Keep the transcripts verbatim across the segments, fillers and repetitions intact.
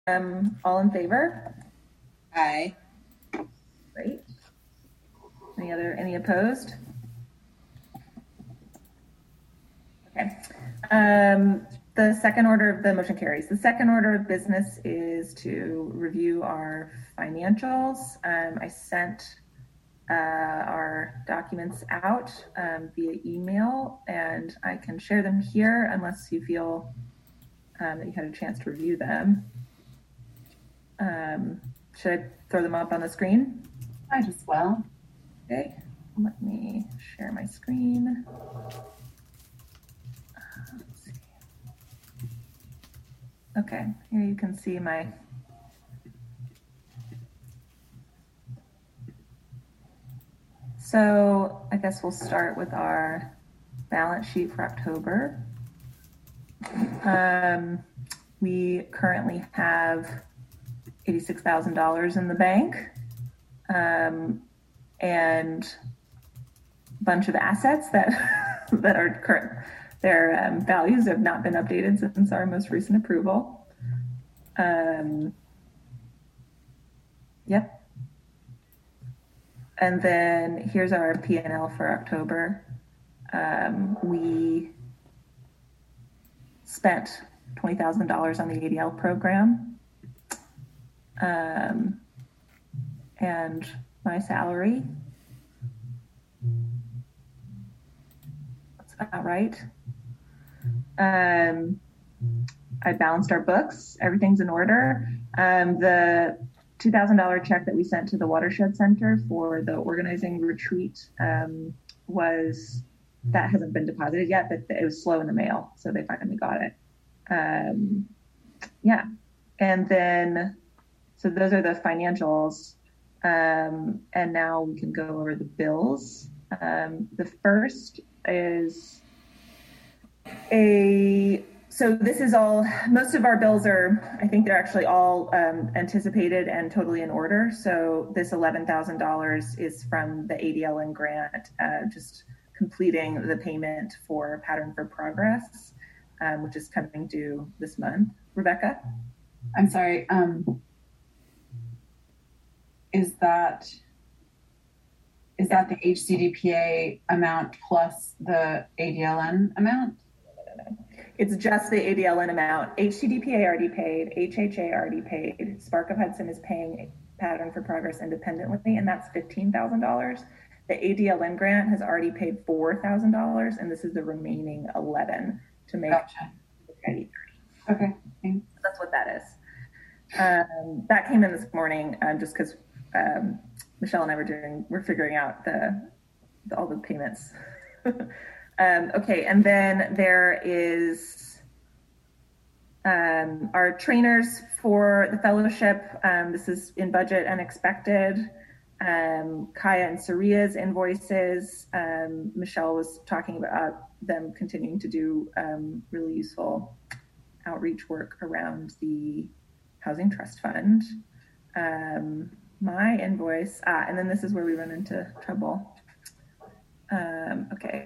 Um, all in favor? Aye. Great. Any other, any opposed? Okay. Um, the second order, the motion carries. The second order of business is to review our financials. Um, I sent uh, our documents out um, via email, and I can share them here unless you feel um, that you had a chance to review them. Um, should I throw them up on the screen? Might as well. Okay, let me share my screen. Okay, here you can see my So I guess we'll start with our balance sheet for October. Um, we currently have eighty-six thousand dollars in the bank um, and a bunch of assets that that are current. Their um, values have not been updated since our most recent approval. Um, yep. And then here's our P and L for October. Um, we spent twenty thousand dollars on the A D L program. Um, and my salary. That's about right. Um, I balanced our books. Everything's in order. Um, the two thousand dollars check that we sent to the Watershed Center for the organizing retreat um, was, that hasn't been deposited yet, but it was slow in the mail. So they finally got it. Um, yeah. And then, so those are the financials. Um, and now we can go over the bills. Um, the first is a, so this is all, most of our bills are, I think they're actually all um, anticipated and totally in order. So this eleven thousand dollars is from the A D L N grant, uh, just completing the payment for Pattern for Progress, um, which is coming due this month. Rebecca? I'm sorry. Um, is that is that the H C D P A amount plus the A D L N amount? It's just the A D L N amount. H C D P A already paid, H H A already paid, Spark of Hudson is paying Pattern for Progress independently, and that's fifteen thousand dollars. The A D L N grant has already paid four thousand dollars, and this is the remaining eleven to make Gotcha. eighty thirty. Okay, thanks. That's what that is. Um, that came in this morning um, just because um, Michelle and I were doing, we're figuring out the, the all the payments. um, okay, and then there is um, our trainers for the fellowship. Um, this is in budget and expected. Um, Kaya and Saria's invoices. Um, Michelle was talking about them continuing to do um, really useful outreach work around the Housing Trust Fund. Um, my invoice, ah, and then this is where we run into trouble. Um, okay.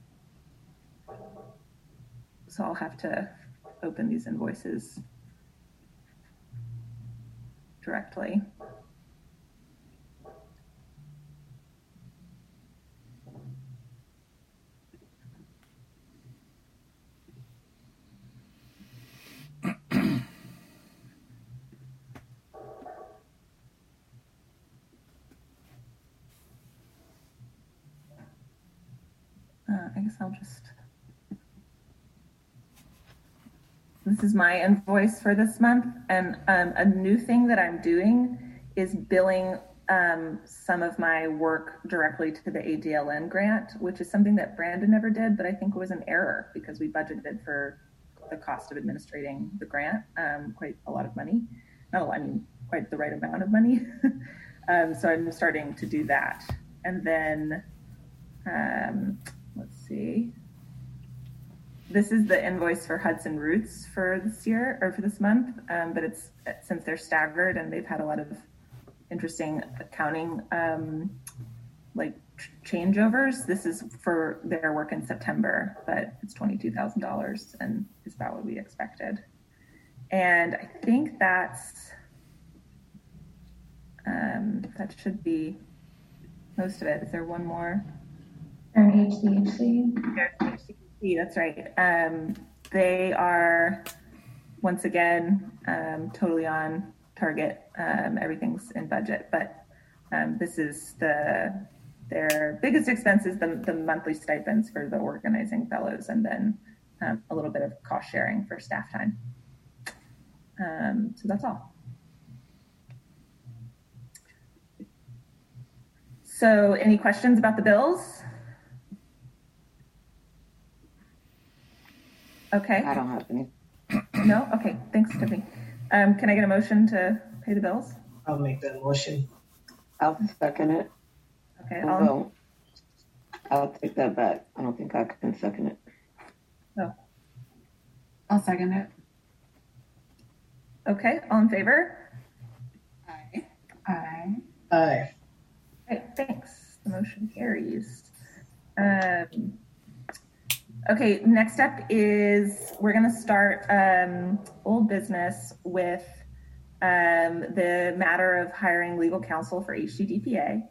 So I'll have to open these invoices directly. Uh, I guess I'll just, this is my invoice for this month. And um, a new thing that I'm doing is billing um, some of my work directly to the A D L N grant, which is something that Brandon never did, but I think was an error because we budgeted for the cost of administrating the grant, um, quite a lot of money. Not a lot, I mean, quite the right amount of money. um, so I'm starting to do that. And then, um, let's see. This is the invoice for Hudson Roots for this year or for this month, um, but it's since they're staggered and they've had a lot of interesting accounting um, like changeovers. This is for their work in September, but it's twenty-two thousand dollars and is about what we expected. And I think that's, um, that should be most of it. Is there one more? And H C H C. There's H C H C, that's right. Um, they are, once again, um, totally on target. Um, everything's in budget, but um, this is the their biggest expense is the, the monthly stipends for the organizing fellows, and then um, a little bit of cost sharing for staff time. Um, so that's all. So any questions about the bills? Okay. I don't have any. No? Okay, thanks, Tiffany. Um, can I get a motion to pay the bills? I'll make that motion. I'll second it. Okay, I'll, I'll, go. I'll take that back. I don't think I can second it. oh, I'll second it. okay, all in favor? Aye. Aye. Aye. Okay, thanks. The motion carries. Um, okay, next up is we're going to start um, old business with um, the matter of hiring legal counsel for H C D P A.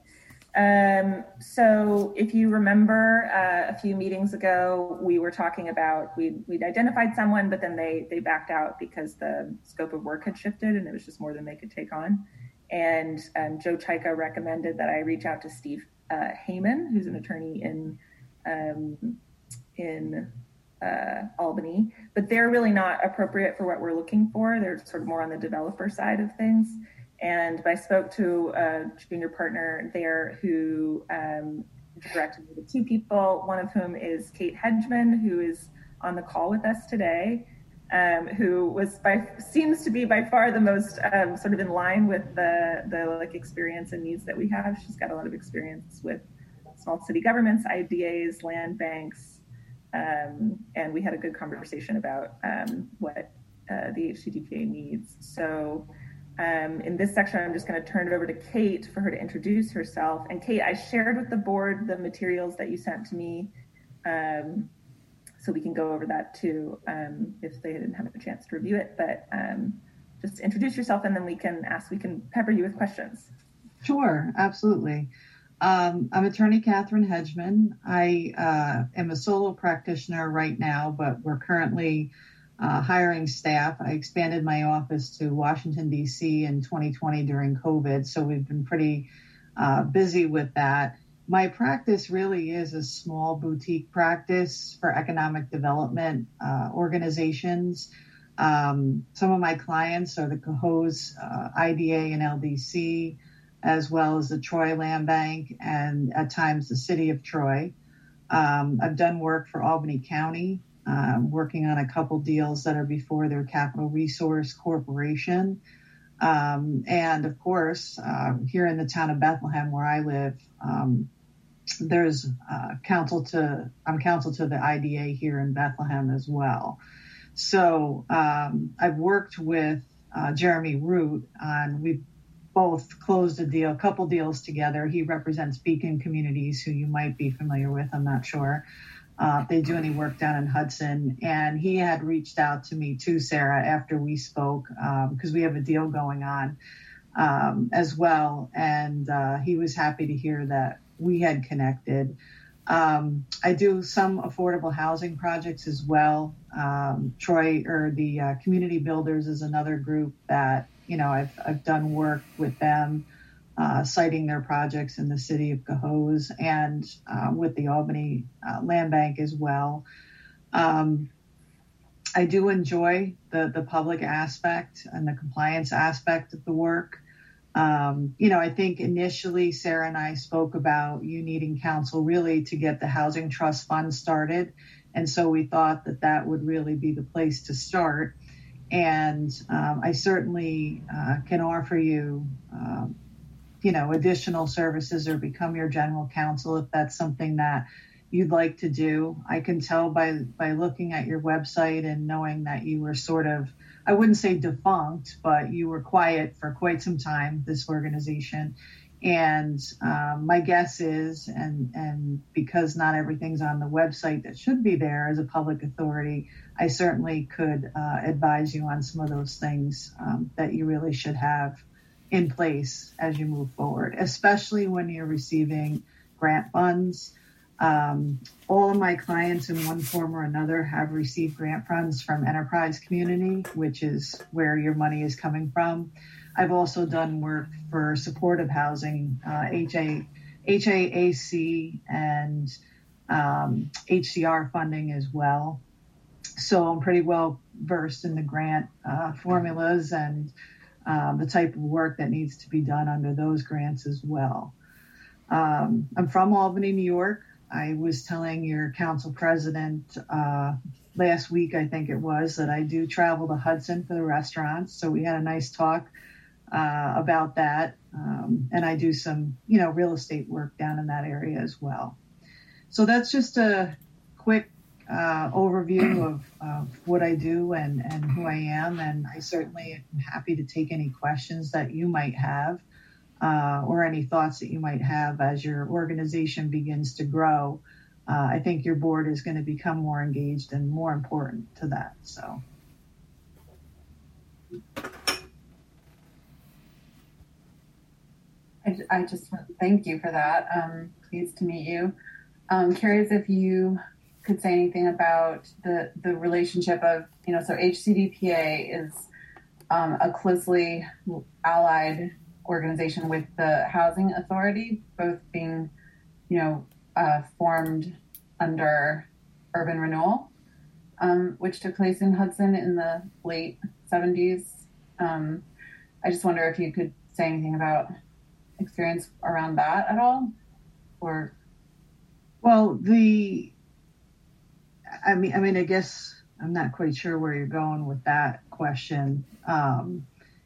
Um, so if you remember uh, a few meetings ago, we were talking about, we'd, we'd identified someone, but then they, they backed out because the scope of work had shifted and it was just more than they could take on. And um, Joe Chaika recommended that I reach out to Steve uh, Heyman, who's an attorney in, um, in uh, Albany, but they're really not appropriate for what we're looking for. They're sort of more on the developer side of things. And I spoke to a junior partner there who um, directed me to two people, one of whom is Kate Hedgeman, who is on the call with us today, um, who was by seems to be by far the most um, sort of in line with the, the like experience and needs that we have. She's got a lot of experience with small city governments, I D As, land banks, um, and we had a good conversation about um, what uh, the H C D P A needs. So. Um, in this section, I'm just going to turn it over to Kate for her to introduce herself. And Kate, I shared with the board the materials that you sent to me, um, so we can go over that too um, if they didn't have a chance to review it. But um, just introduce yourself, and then we can ask, we can pepper you with questions. Sure, absolutely. Um, I'm attorney Catherine Hedgeman. I uh, am a solo practitioner right now, but we're currently Uh, hiring staff. I expanded my office to Washington, D C in twenty twenty during COVID, so we've been pretty uh, busy with that. My practice really is a small boutique practice for economic development uh, organizations. Um, some of my clients are the Cohoes uh, I D A and L D C, as well as the Troy Land Bank and at times the City of Troy. Um, I've done work for Albany County, Uh, working on a couple deals that are before their Capital Resource Corporation. Um, and of course, uh, here in the town of Bethlehem where I live, um, there's uh, counsel to, I'm counsel to the I D A here in Bethlehem as well. So um, I've worked with uh, Jeremy Root on, we've both closed a deal, a couple deals together. He represents Beacon Communities, who you might be familiar with, I'm not sure. Uh, if they do any work down in Hudson. And he had reached out to me too, Sarah, after we spoke, because um, we have a deal going on um, as well. And uh, he was happy to hear that we had connected. Um, I do some affordable housing projects as well. Um, Troy, or the uh, Community Builders, is another group that, you know, I've, I've done work with them. Uh, citing their projects in the city of Cohoes and uh, with the Albany uh, Land Bank as well. Um, I do enjoy the, the public aspect and the compliance aspect of the work. Um, you know, I think initially Sarah and I spoke about you needing counsel really to get the Housing Trust Fund started. And so we thought that that would really be the place to start. And um, I certainly uh, can offer you um, you know, additional services or become your general counsel if that's something that you'd like to do. I can tell by by looking at your website and knowing that you were sort of, I wouldn't say defunct, but you were quiet for quite some time, this organization. And um, my guess is, and, and because not everything's on the website that should be there as a public authority, I certainly could uh, advise you on some of those things um, that you really should have in place as you move forward, especially when you're receiving grant funds. Um, all of my clients in one form or another have received grant funds from Enterprise Community, which is where your money is coming from. I've also done work for supportive housing, uh, H A, H A A C and um, H C R funding as well. So I'm pretty well versed in the grant uh, formulas and um, the type of work that needs to be done under those grants as well. Um, I'm from Albany, New York. I was telling your council president uh, last week, I think it was, that I do travel to Hudson for the restaurants. So we had a nice talk uh, about that. Um, and I do some, you know, real estate work down in that area as well. So that's just a quick uh, overview of, of what I do and, and who I am. And I certainly am happy to take any questions that you might have. Uh, or any thoughts that you might have as your organization begins to grow. Uh, I think your board is going to become more engaged and more important to that. So. I, I just want to thank you for that. Um, pleased to meet you. I'm curious if you could say anything about the, the relationship of, you know, so H C D P A is um, a closely allied organization with the Housing Authority, both being, you know, uh, formed under Urban Renewal, um, which took place in Hudson in the late seventies. Um, I just wonder if you could say anything about experience around that at all, or. Well, the, I mean, I mean, I guess I'm not quite sure where you're going with that question. Um,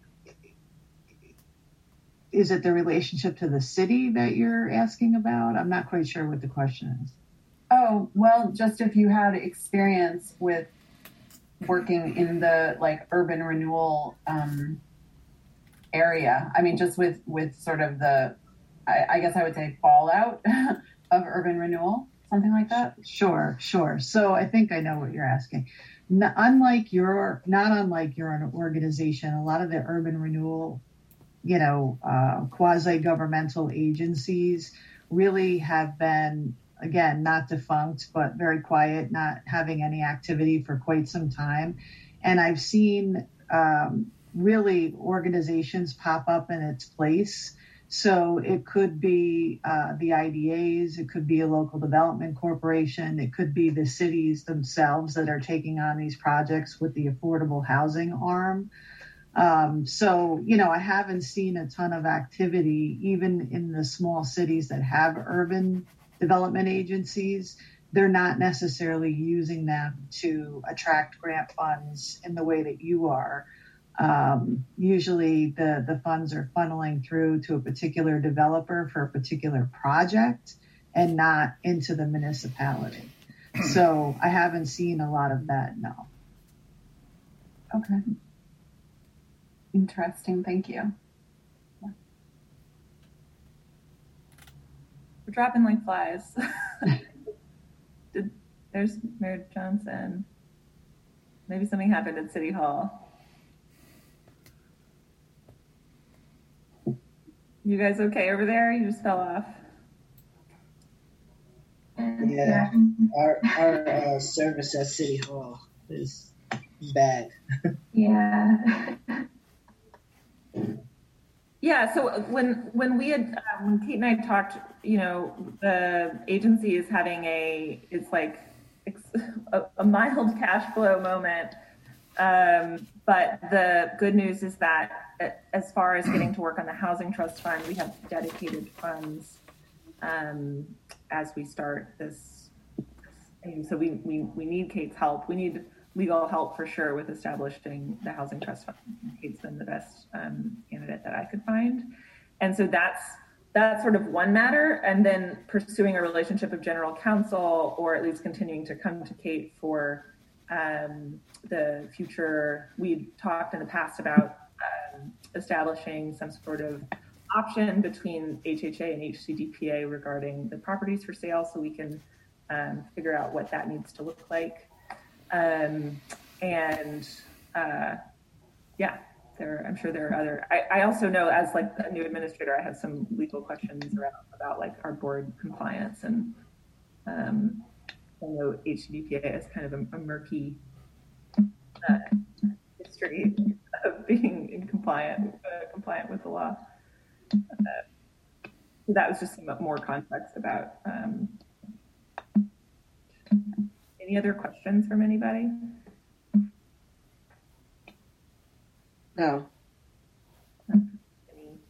Is it the relationship to the city that you're asking about? I'm not quite sure what the question is. Oh, well, just if you had experience with working in the like urban renewal um, area. I mean, just with, with sort of the, I, I guess I would say fallout of urban renewal, something like that. Sure, sure. So I think I know what you're asking. Not unlike your, not unlike your organization, a lot of the urban renewal you know, uh, quasi-governmental agencies really have been, again, not defunct, but very quiet, not having any activity for quite some time. And I've seen um, really organizations pop up in its place. So it could be uh, the I D As, it could be a local development corporation, it could be the cities themselves that are taking on these projects with the affordable housing arm. Um, so, you know, I haven't seen a ton of activity, even in the small cities that have urban development agencies. They're not necessarily using them to attract grant funds in the way that you are. Um, usually the, the funds are funneling through to a particular developer for a particular project and not into the municipality. So I haven't seen a lot of that, no. Okay. Interesting. Thank you. We're dropping like flies. Did, there's Mayor Johnson. Maybe something happened at City Hall. You guys okay over there? You just fell off. Yeah, our our uh, service at City Hall is bad. Yeah. Yeah, so when when we had uh, when Kate and I talked, you know, the agency is having a it's like a, a mild cash flow moment, um, but the good news is that as far as getting to work on the Housing Trust Fund, we have dedicated funds um, as we start this. And so we, we we need Kate's help. We need legal help for sure with establishing the Housing Trust Fund. Kate's been the best um, candidate that I could find. And so that's that's sort of one matter. And then pursuing a relationship of general counsel, or at least continuing to come to Kate for um, the future. We talked in the past about um, establishing some sort of option between H H A and H C D P A regarding the properties for sale, so we can um, figure out what that needs to look like. Um, and uh, yeah, there, I'm sure there are other, I, I also know as like a new administrator, I have some legal questions around about like our board compliance, and um, I know H C D P A is kind of a, a murky uh, history of being in compliant, uh, compliant with the law. Uh, so that was just some more context about. Um, any other questions from anybody? No. Any?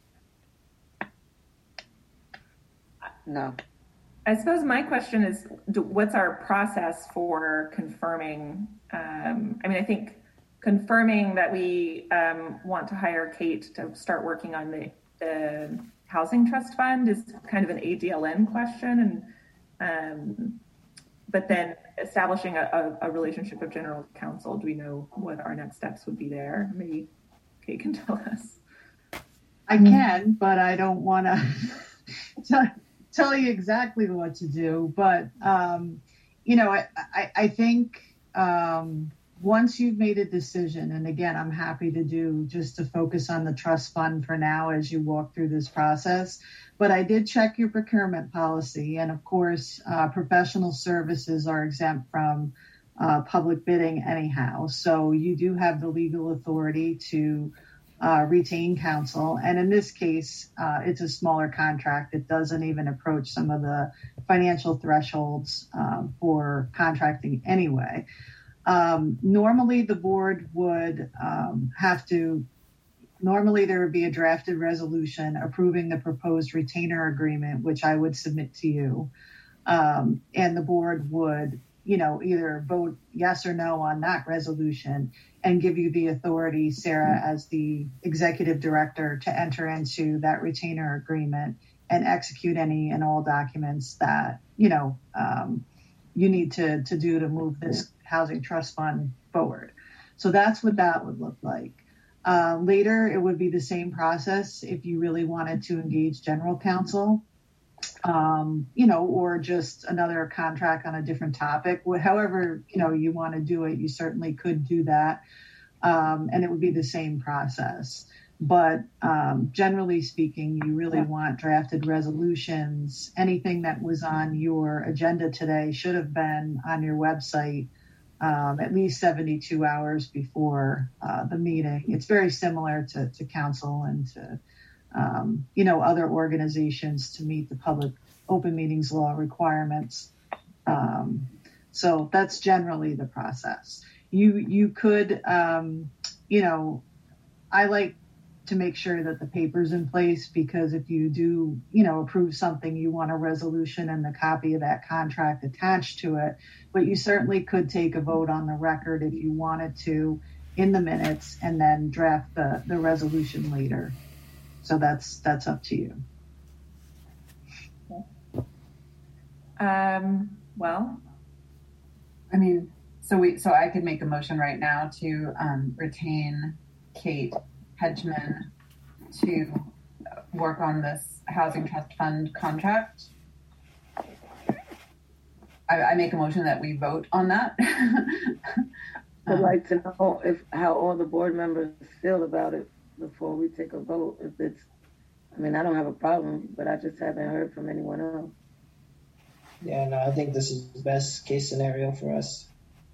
No. I suppose my question is, do, what's our process for confirming? Um, I mean, I think confirming that we um, want to hire Kate to start working on the, the housing trust fund is kind of an A D L N question, and um, but then establishing a, a, a relationship of general counsel. Do we know what our next steps would be there? Maybe Kate can tell us. I can, but I don't want to tell you exactly what to do. But, um, you know, I, I, I think um, once you've made a decision, and again, I'm happy to do just to focus on the trust fund for now as you walk through this process. But I did check your procurement policy. And of course, uh, professional services are exempt from uh, public bidding anyhow. So you do have the legal authority to uh, retain counsel. And in this case, uh, it's a smaller contract. It doesn't even approach some of the financial thresholds uh, for contracting anyway. Um, normally, the board would um, have to Normally, there would be a drafted resolution approving the proposed retainer agreement, which I would submit to you. Um, and the board would, you know, either vote yes or no on that resolution and give you the authority, Sarah, as the executive director, to enter into that retainer agreement and execute any and all documents that, you know, um, you need to, to do to move this housing trust fund forward. So that's what that would look like. Uh, later, it would be the same process if you really wanted to engage general counsel, um, you know, or just another contract on a different topic. However, you know, you want to do it, you certainly could do that. Um, and it would be the same process. But um, generally speaking, you really want drafted resolutions. Anything that was on your agenda today should have been on your website Um, at least seventy-two hours before uh, the meeting. It's very similar to, to council and to, um, you know, other organizations to meet the public open meetings law requirements. Um, so that's generally the process. You, you could, um, you know, I like to make sure that the paper's in place, because if you do, you know, approve something, you want a resolution and the copy of that contract attached to it. But you certainly could take a vote on the record if you wanted to in the minutes and then draft the, the resolution later. So that's, that's up to you. Um, well, I mean, so we, so I could make a motion right now to um, retain Kate Hedgeman to work on this housing trust fund contract. I, I make a motion that we vote on that. I'd like to know if how all the board members feel about it before we take a vote. If it's, I mean, I don't have a problem, but I just haven't heard from anyone else. Yeah, no, I think this is the best case scenario for us.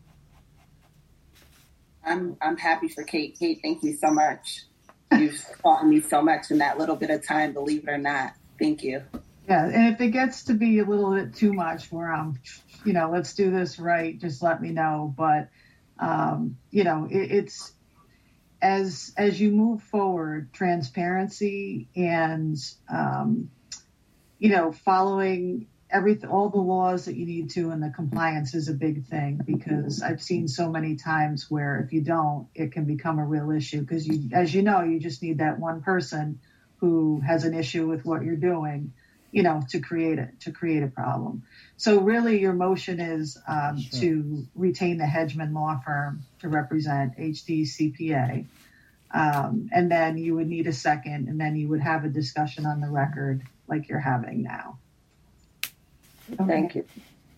I'm I'm happy for Kate. Kate, thank you so much. You've taught me so much in that little bit of time, believe it or not. Thank you. Yeah, and if it gets to be a little bit too much where I'm, you know, let's do this right, just let me know. But, um, you know, it, it's as as you move forward, transparency and, um, you know, following everything, all the laws that you need to, and the compliance is a big thing, because I've seen so many times where if you don't, it can become a real issue, because you, as you know, you just need that one person who has an issue with what you're doing, you know, to create it, to create a problem. So really your motion is um, sure. to retain the Hedgeman law firm to represent H D C P A. Um, and then you would need a second, and then you would have a discussion on the record like you're having now. Thank you.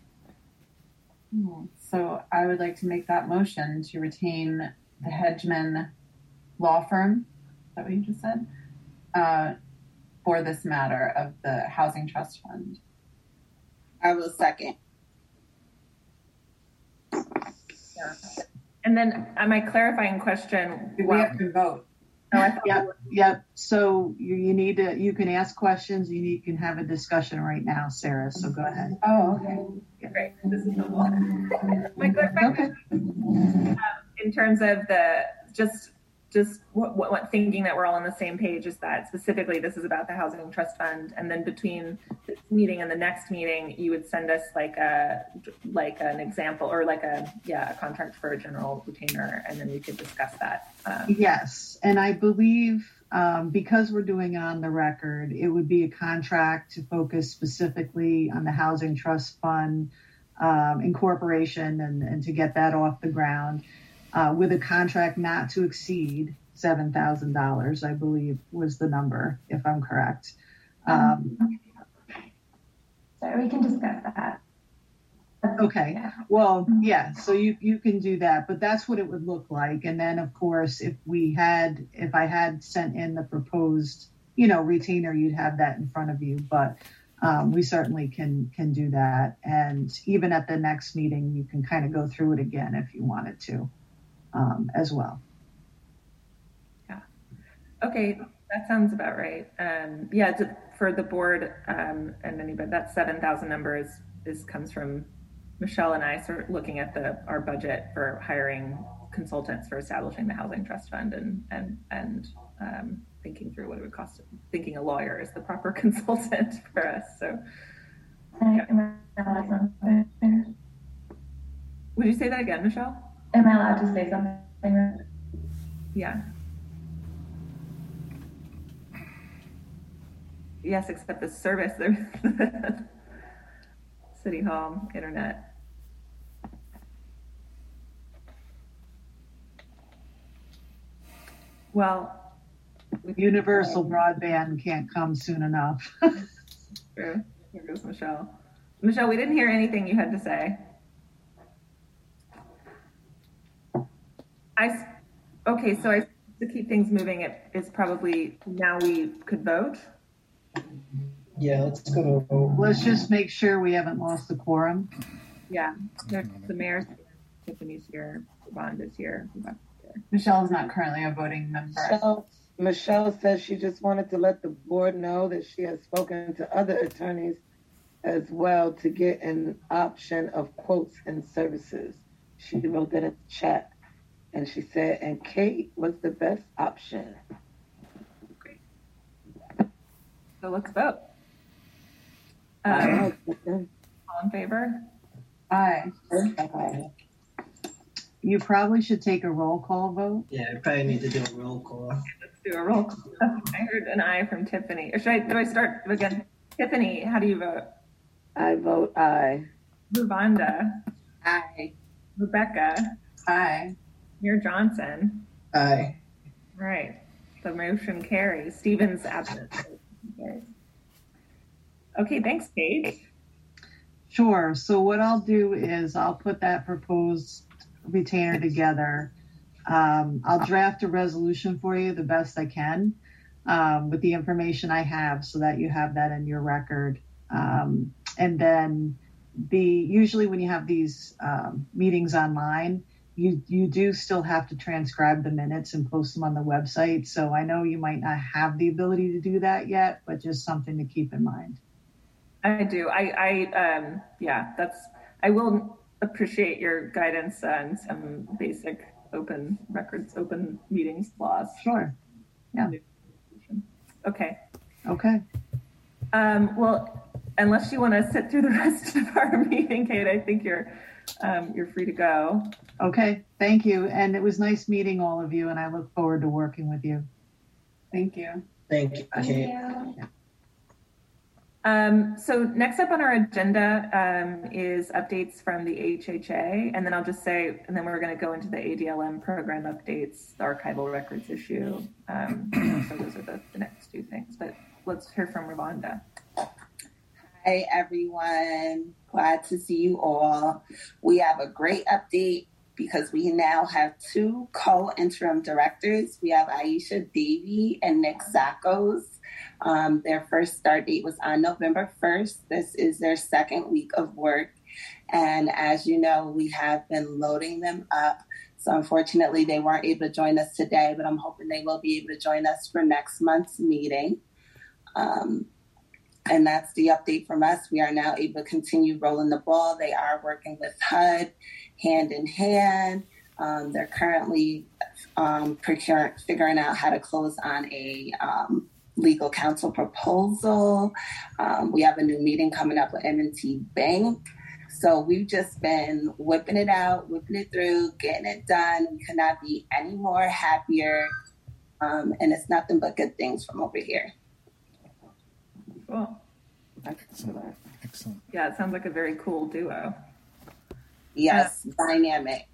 So I would like to make that motion to retain the Hedgeman law firm, is that what you just said, uh, for this matter of the Housing Trust Fund. I will second. Yeah. And then uh, my clarifying question. Do we have to vote? Oh, I thought Yep, yep. So you, you need to, you can ask questions, you need, you can have a discussion right now, Sarah, so go ahead. Oh, okay. Great. This is helpful. My clarifying um, in terms of the just just what, what, what thinking that we're all on the same page is that specifically this is about the Housing Trust Fund, and then between this meeting and the next meeting, you would send us like a like an example or like a yeah a contract for a general retainer, and then we could discuss that. Um, Yes, and I believe um, because we're doing it on the record, it would be a contract to focus specifically on the Housing Trust Fund um, incorporation and, and to get that off the ground. Uh, with a contract not to exceed seven thousand dollars, I believe was the number, if I'm correct. Um, So we can discuss that. okay, Yeah. well, yeah, so you, you can do that, but that's what it would look like. And then, of course, if we had, if I had sent in the proposed, you know, retainer, you'd have that in front of you. But um, we certainly can can do that. And even at the next meeting, you can kind of go through it again if you wanted to. Um, as well. Yeah. Okay, that sounds about right. Um, yeah, to, for the board um, and anybody, that seven thousand number is, is comes from Michelle and I sort of looking at the our budget for hiring consultants for establishing the Housing Trust Fund and and and um, thinking through what it would cost. Thinking a lawyer is the proper consultant for us. So, yeah. Am I allowed something? Would you say that again, Michelle? Am I allowed to say something? Yeah. Yes, except the service, the City Hall, internet. Well, Universal broadband can't come soon enough. true. Here goes Michelle. Michelle, we didn't hear anything you had to say. I, okay, so I, to keep things moving, it is probably now we could vote. Yeah, let's go to a vote. Let's just make sure we haven't lost the quorum. Yeah, there's the mayor's here, Tiffany's here, Bond is here. Michelle is not currently a voting member. Michelle, Michelle says she just wanted to let the board know that she has spoken to other attorneys as well to get an option of quotes and services. She wrote that in the chat. And she said, and Kate was the best option. Great. So let's vote. Um, all in favor? Aye. Aye. You probably should take a roll call vote. Yeah, I probably need to do a roll call. Let's do a roll call. I heard an aye from Tiffany. Or should I, do I start again? Tiffany, how do you vote? I vote aye. Ruvanda. Aye. Rebecca. Aye. Mayor Johnson. Aye. Right. The motion carries. Stephen's absent. Okay, thanks, Kate. Sure. So what I'll do is I'll put that proposed retainer together. Um, I'll draft a resolution for you the best I can um, with the information I have so that you have that in your record. Um, and then the usually when you have these um, meetings online, you you do still have to transcribe the minutes and post them on the website. So I know you might not have the ability to do that yet, but just something to keep in mind. I do. I, I, um, yeah, that's, I will appreciate your guidance on some basic open records, open meetings laws. Sure. Yeah. Okay. Okay. Um, well, unless you want to sit through the rest of our meeting, Kate, I think you're, um, you're free to go. Okay. Thank you. And it was nice meeting all of you, and I look forward to working with you. Thank you. Thank you, Thank Kate. you. Um, so next up on our agenda um, is updates from the H H A, and then I'll just say, and then we're going to go into the A D L M program updates, the archival records issue. Um, so those are the, the next two things, but let's hear from Ravonda. Hi, everyone. Glad to see you all. We have a great update because we now have two co-interim directors. We have Aisha Davey and Nick Zackos. Um, their first start date was on November first. This is their second week of work. And as you know, we have been loading them up. So unfortunately, they weren't able to join us today, but I'm hoping they will be able to join us for next month's meeting. Um, and that's the update from us. We are now able to continue rolling the ball. They are working with H U D hand in hand. Um, they're currently um, procuring, figuring out how to close on a um, legal counsel proposal. Um, we have a new meeting coming up with M and T Bank. So we've just been whipping it out, whipping it through, getting it done. We could not be any more happier. Um, and it's nothing but good things from over here. Cool. Excellent. Excellent. Yeah, it sounds like a very cool duo. Yes, uh, dynamic.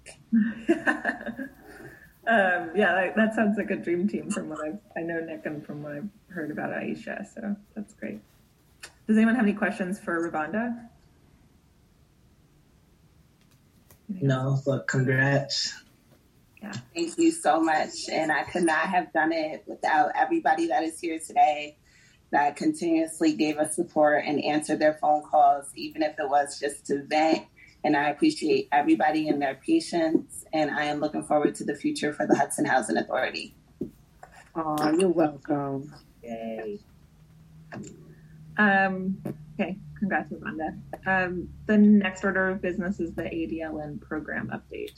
Um, yeah, that, that sounds like a dream team from what I've, I know Nick and from what I've heard about Aisha, so that's great. Does anyone have any questions for Ravonda? No, but congrats. Yeah. Thank you so much. And I could not have done it without everybody that is here today that continuously gave us support and answered their phone calls, even if it was just to vent. And I appreciate everybody and their patience. And I am looking forward to the future for the Hudson Housing Authority. Oh, you're welcome. Yay. Um, okay, congrats, Ravonda. Um, the next order of business is the A D L N program update.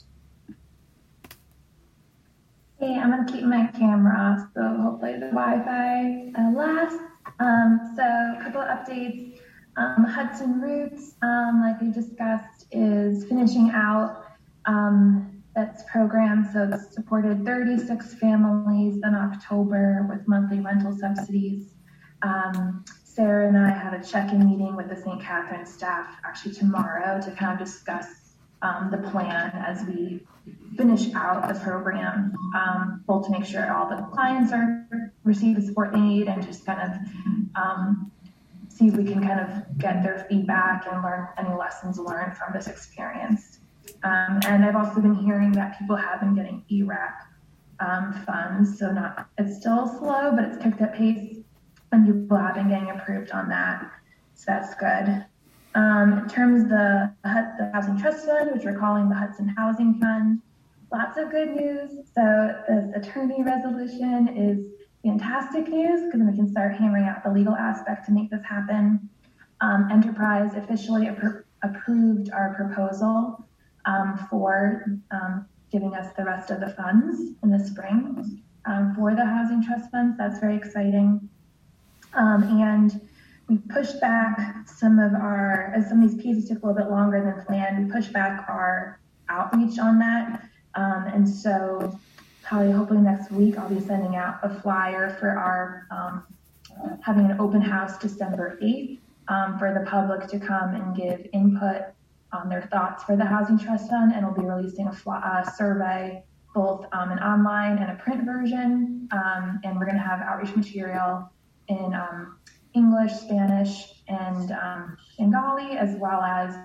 Hey, I'm gonna keep my camera off, so hopefully the Wi-Fi uh, lasts. Um, so a couple of updates. Um, Hudson Roots, um, like we discussed, is finishing out um, its program. So it's supported thirty-six families in October with monthly rental subsidies. Um, Sarah and I have a check-in meeting with the Saint Catherine staff actually tomorrow to kind of discuss um, the plan as we finish out the program, um, both to make sure all the clients are receive the support they need and just kind of um, see if we can kind of get their feedback and learn any lessons learned from this experience. Um, and I've also been hearing that people have been getting E RAP um, funds, so not it's still slow, but it's picked up pace, and people have been getting approved on that, so that's good. Um, in terms of the, the Housing Trust Fund, which we're calling the Hudson Housing Fund, lots of good news. So this attorney resolution is fantastic news because then we can start hammering out the legal aspect to make this happen. Um, Enterprise officially appro- approved our proposal um, for um, giving us the rest of the funds in the spring um, for the Housing Trust Funds. That's very exciting. Um, and we pushed back some of our, as some of these pieces took a little bit longer than planned, we pushed back our outreach on that. Um, and so probably hopefully next week, I'll be sending out a flyer for our um, having an open house December eighth um, for the public to come and give input on their thoughts for the Housing Trust Fund. And we'll be releasing a fly, uh, survey, both um, an online and a print version. Um, and we're going to have outreach material in um, English, Spanish, and um, Bengali, as well as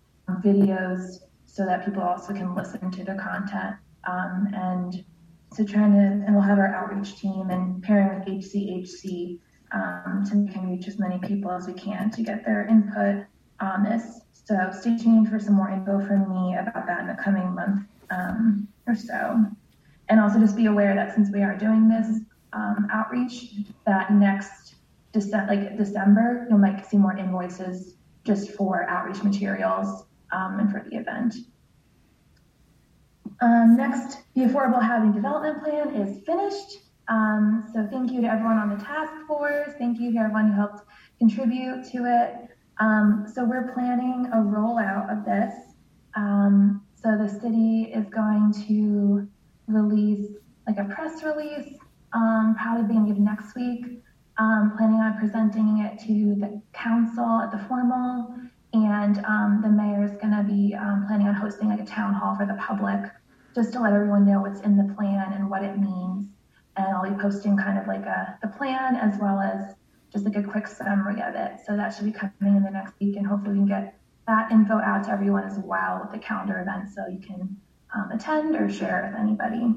videos so that people also can listen to the content. Um, and so trying to, and we'll have our outreach team and pairing with H C H C um, to we can reach as many people as we can to get their input on this. So stay tuned for some more info from me about that in the coming month um, or so. And also just be aware that since we are doing this um, outreach, that next Dece- like December, you might see more invoices just for outreach materials um, and for the event. Um, next, the Affordable Housing Development Plan is finished. Um, so thank you to everyone on the task force. Thank you to everyone who helped contribute to it. Um, so we're planning a rollout of this. Um, so the city is going to release like a press release, um, probably beginning of next week, um, planning on presenting it to the council at the formal, and um, the mayor is going to be um, planning on hosting like a town hall for the public, just to let everyone know what's in the plan and what it means. And I'll be posting kind of like a, the plan as well as just like a quick summary of it. So that should be coming in the next week, and hopefully we can get that info out to everyone as well with the calendar event, so you can um, attend or share with anybody.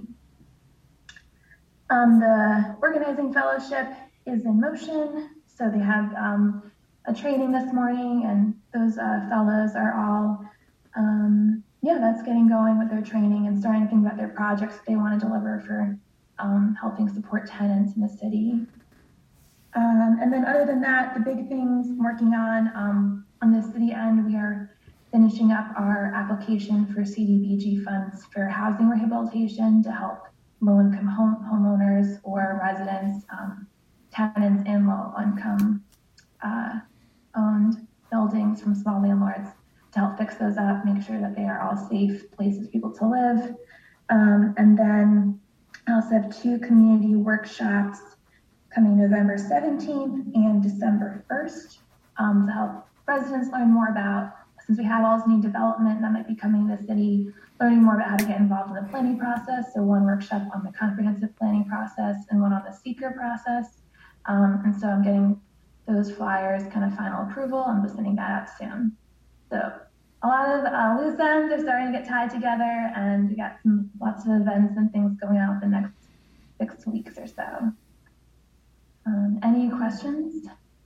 Um, the organizing fellowship is in motion. So they have um, a training this morning, and those uh, fellows are all, um, yeah, that's getting going with their training and starting to think about their projects that they want to deliver for um, helping support tenants in the city. Um, and then other than that, the big things I'm working on, um, on the city end, we are finishing up our application for C D B G funds for housing rehabilitation to help low-income home, homeowners or residents, um, tenants in low-income uh, owned buildings from small landlords to help fix those up, make sure that they are all safe places for people to live. Um, and then I also have two community workshops coming November seventeenth and December first um, to help residents learn more about, since we have all this new development that might be coming to the city, learning more about how to get involved in the planning process. So one workshop on the comprehensive planning process and one on the seeker process. Um, and so I'm getting those flyers kind of final approval. I'm just sending that out soon. So a lot of uh, loose ends are starting to get tied together, and we got some lots of events and things going on the next six weeks or so. Um, any questions?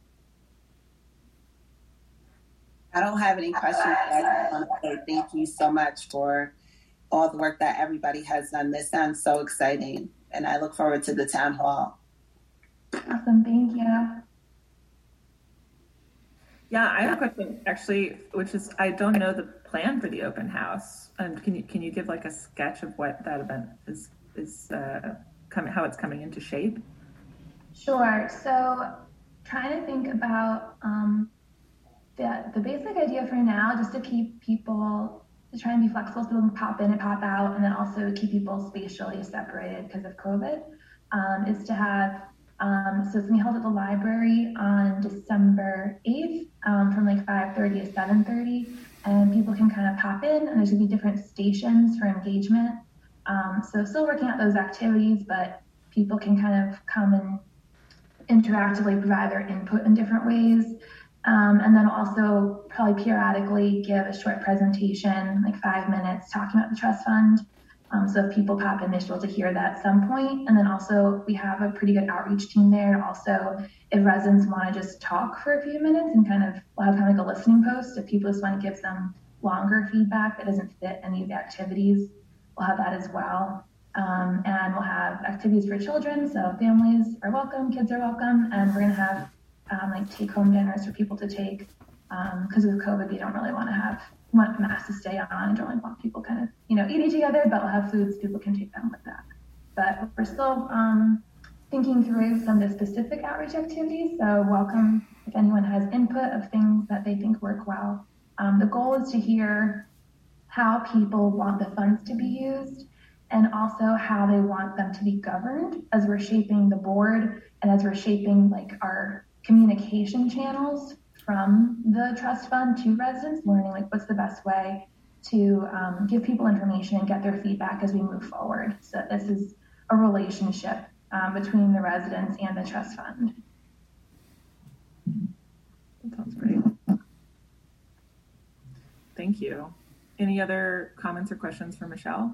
I don't have any questions. I just want to say thank you so much for all the work that everybody has done. This sounds so exciting, and I look forward to the town hall. Awesome, thank you. Yeah, I have a question actually, which is I don't know the plan for the open house. And can you can you give like a sketch of what that event is is uh, coming, how it's coming into shape? Sure. So trying to think about um, the the basic idea for now, just to keep people, to try and be flexible so people can pop in and pop out, and then also keep people spatially separated because of COVID, um, is to have, um, so it's gonna be held at the library on December eighth um, from like five thirty to seven thirty, and people can kind of pop in, and there's gonna be different stations for engagement. Um, so still working out those activities, but people can kind of come and interactively provide their input in different ways. Um, and then also probably periodically give a short presentation, like five minutes, talking about the trust fund. Um, so if people pop in, they should be able to hear that at some point. And then also we have a pretty good outreach team there. Also, if residents want to just talk for a few minutes and kind of, we'll have kind of like a listening post. If people just want to give some longer feedback that doesn't fit any of the activities, we'll have that as well. Um, and we'll have activities for children, so families are welcome, kids are welcome, and we're gonna have um, like take-home dinners for people to take, because um, with COVID, we don't really want to have want masks to stay on, and don't really want people kind of, you know, eating together, but we'll have foods people can take them with that. But we're still um, thinking through some of the specific outreach activities, so welcome if anyone has input of things that they think work well. Um, the goal is to hear how people want the funds to be used, and also how they want them to be governed as we're shaping the board and as we're shaping like our communication channels from the trust fund to residents, learning like what's the best way to um, give people information and get their feedback as we move forward. So this is a relationship um, between the residents and the trust fund. That sounds great. Thank you. Any other comments or questions for Michelle?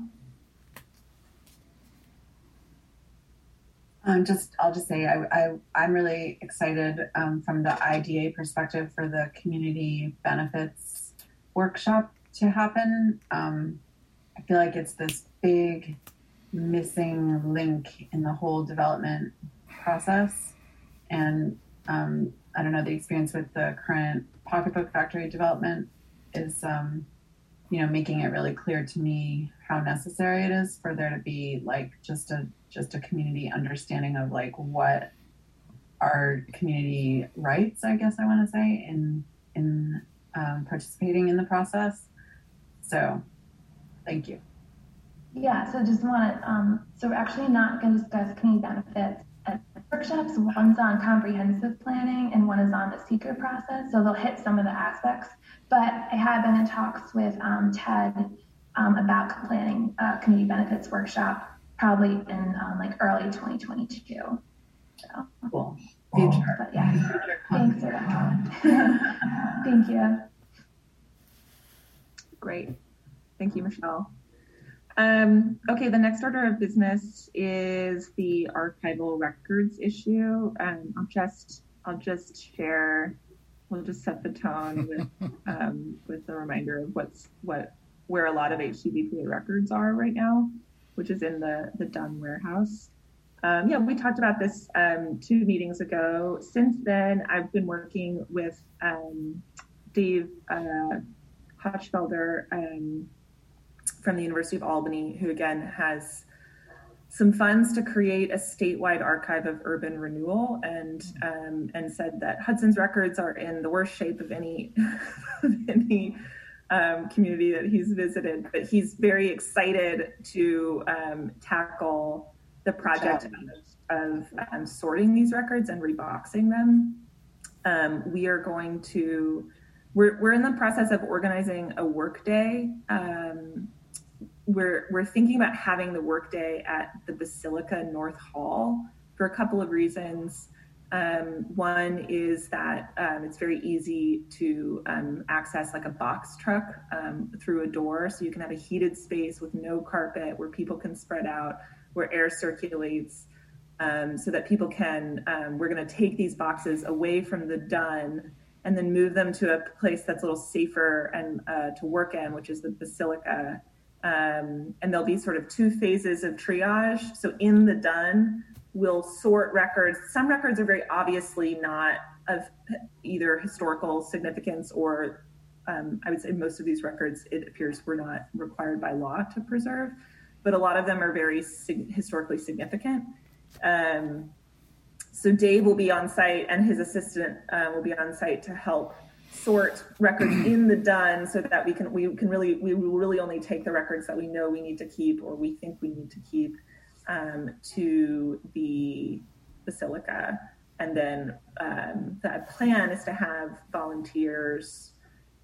Um, just, I'll just say I, I, I'm really excited um, from the I D A perspective for the community benefits workshop to happen. Um, I feel like it's this big missing link in the whole development process. And um, I don't know, the experience with the current Pocketbook Factory development is, um, you know, making it really clear to me how necessary it is for there to be like just a just a community understanding of like what are community rights, I guess I want to say, in in um, participating in the process. So, thank you. Yeah, so just want to, um, so we're actually not going to discuss community benefits at workshops. One's on comprehensive planning and one is on the seeker process. So they'll hit some of the aspects. But I have been in talks with um, Ted um, about planning a community benefits workshop, probably in um, like early twenty twenty-two. So, cool. Future. But yeah, thanks for that. Thank you. Great. Thank you, Michelle. Um, okay, the next order of business is the archival records issue. Um, I'll just I'll just share. We'll just set the tone with um, with a reminder of what's what where a lot of H C D P A records are right now, which is in the the Dunn warehouse. Um, yeah, we talked about this um, two meetings ago. Since then, I've been working with um, Dave uh, Hochfelder um, from the University of Albany, who again has some funds to create a statewide archive of urban renewal, and um, and said that Hudson's records are in the worst shape of any of any um, community that he's visited. But he's very excited to um, tackle the project of, of um, sorting these records and reboxing them. Um, we are going to, we're, we're in the process of organizing a work day. Um, we're, we're thinking about having the work day at the Basilica North Hall for a couple of reasons. Um, one is that um, it's very easy to um, access like a box truck um, through a door. So you can have a heated space with no carpet where people can spread out, where air circulates, um, so that people can, um, we're gonna take these boxes away from the Dunn and then move them to a place that's a little safer and uh, to work in, which is the Basilica. Um, and there'll be sort of two phases of triage. So in the Dunn, we'll sort records. Some records are very obviously not of either historical significance or um, I would say most of these records, it appears, were not required by law to preserve, but a lot of them are very sig- historically significant. Um, so Dave will be on site and his assistant uh, will be on site to help sort records in the Dunn so that we can we can really we will really only take the records that we know we need to keep or we think we need to keep um, to the Basilica. And then um, the plan is to have volunteers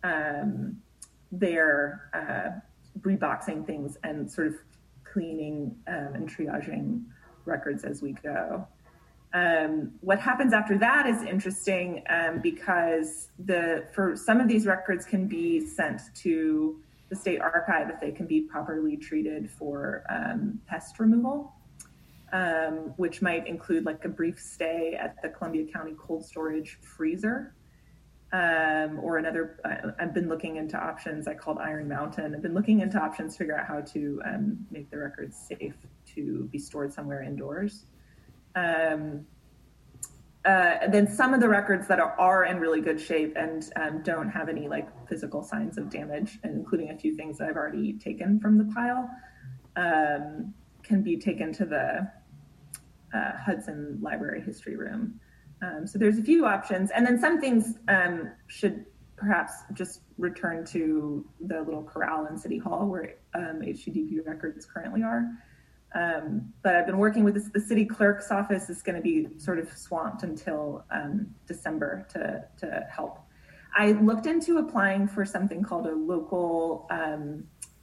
um, there uh, reboxing things and sort of cleaning um, and triaging records as we go. Um, what happens after that is interesting um, because the for some of these records can be sent to the state archive if they can be properly treated for um, pest removal, um, which might include like a brief stay at the Columbia County cold storage freezer. Um, or another, I, I've been looking into options. I called Iron Mountain. I've been looking into options to figure out how to um, make the records safe to be stored somewhere indoors. Um, uh, and then some of the records that are, are in really good shape and um, don't have any like physical signs of damage, and including a few things that I've already taken from the pile, um, can be taken to the uh, Hudson Library History Room. Um, so there's a few options, and then some things um, should perhaps just return to the little corral in City Hall where um, H C D P records currently are. Um, but I've been working with this, the city clerk's office is going to be sort of swamped until um, December to, to help. I looked into applying for something called a local um,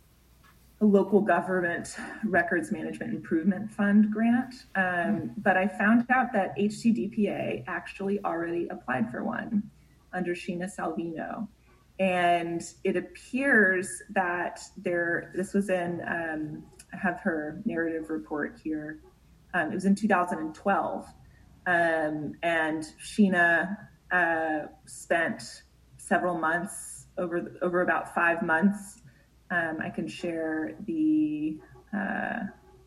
a local government records management improvement fund grant. Um, but I found out that H C D P A actually already applied for one under Sheena Salvino. And it appears that there, this was in, um, I have her narrative report here. Um, it was in two thousand twelve. Um, and Sheena uh, spent several months, over, over about five months, Um, I can share the, uh,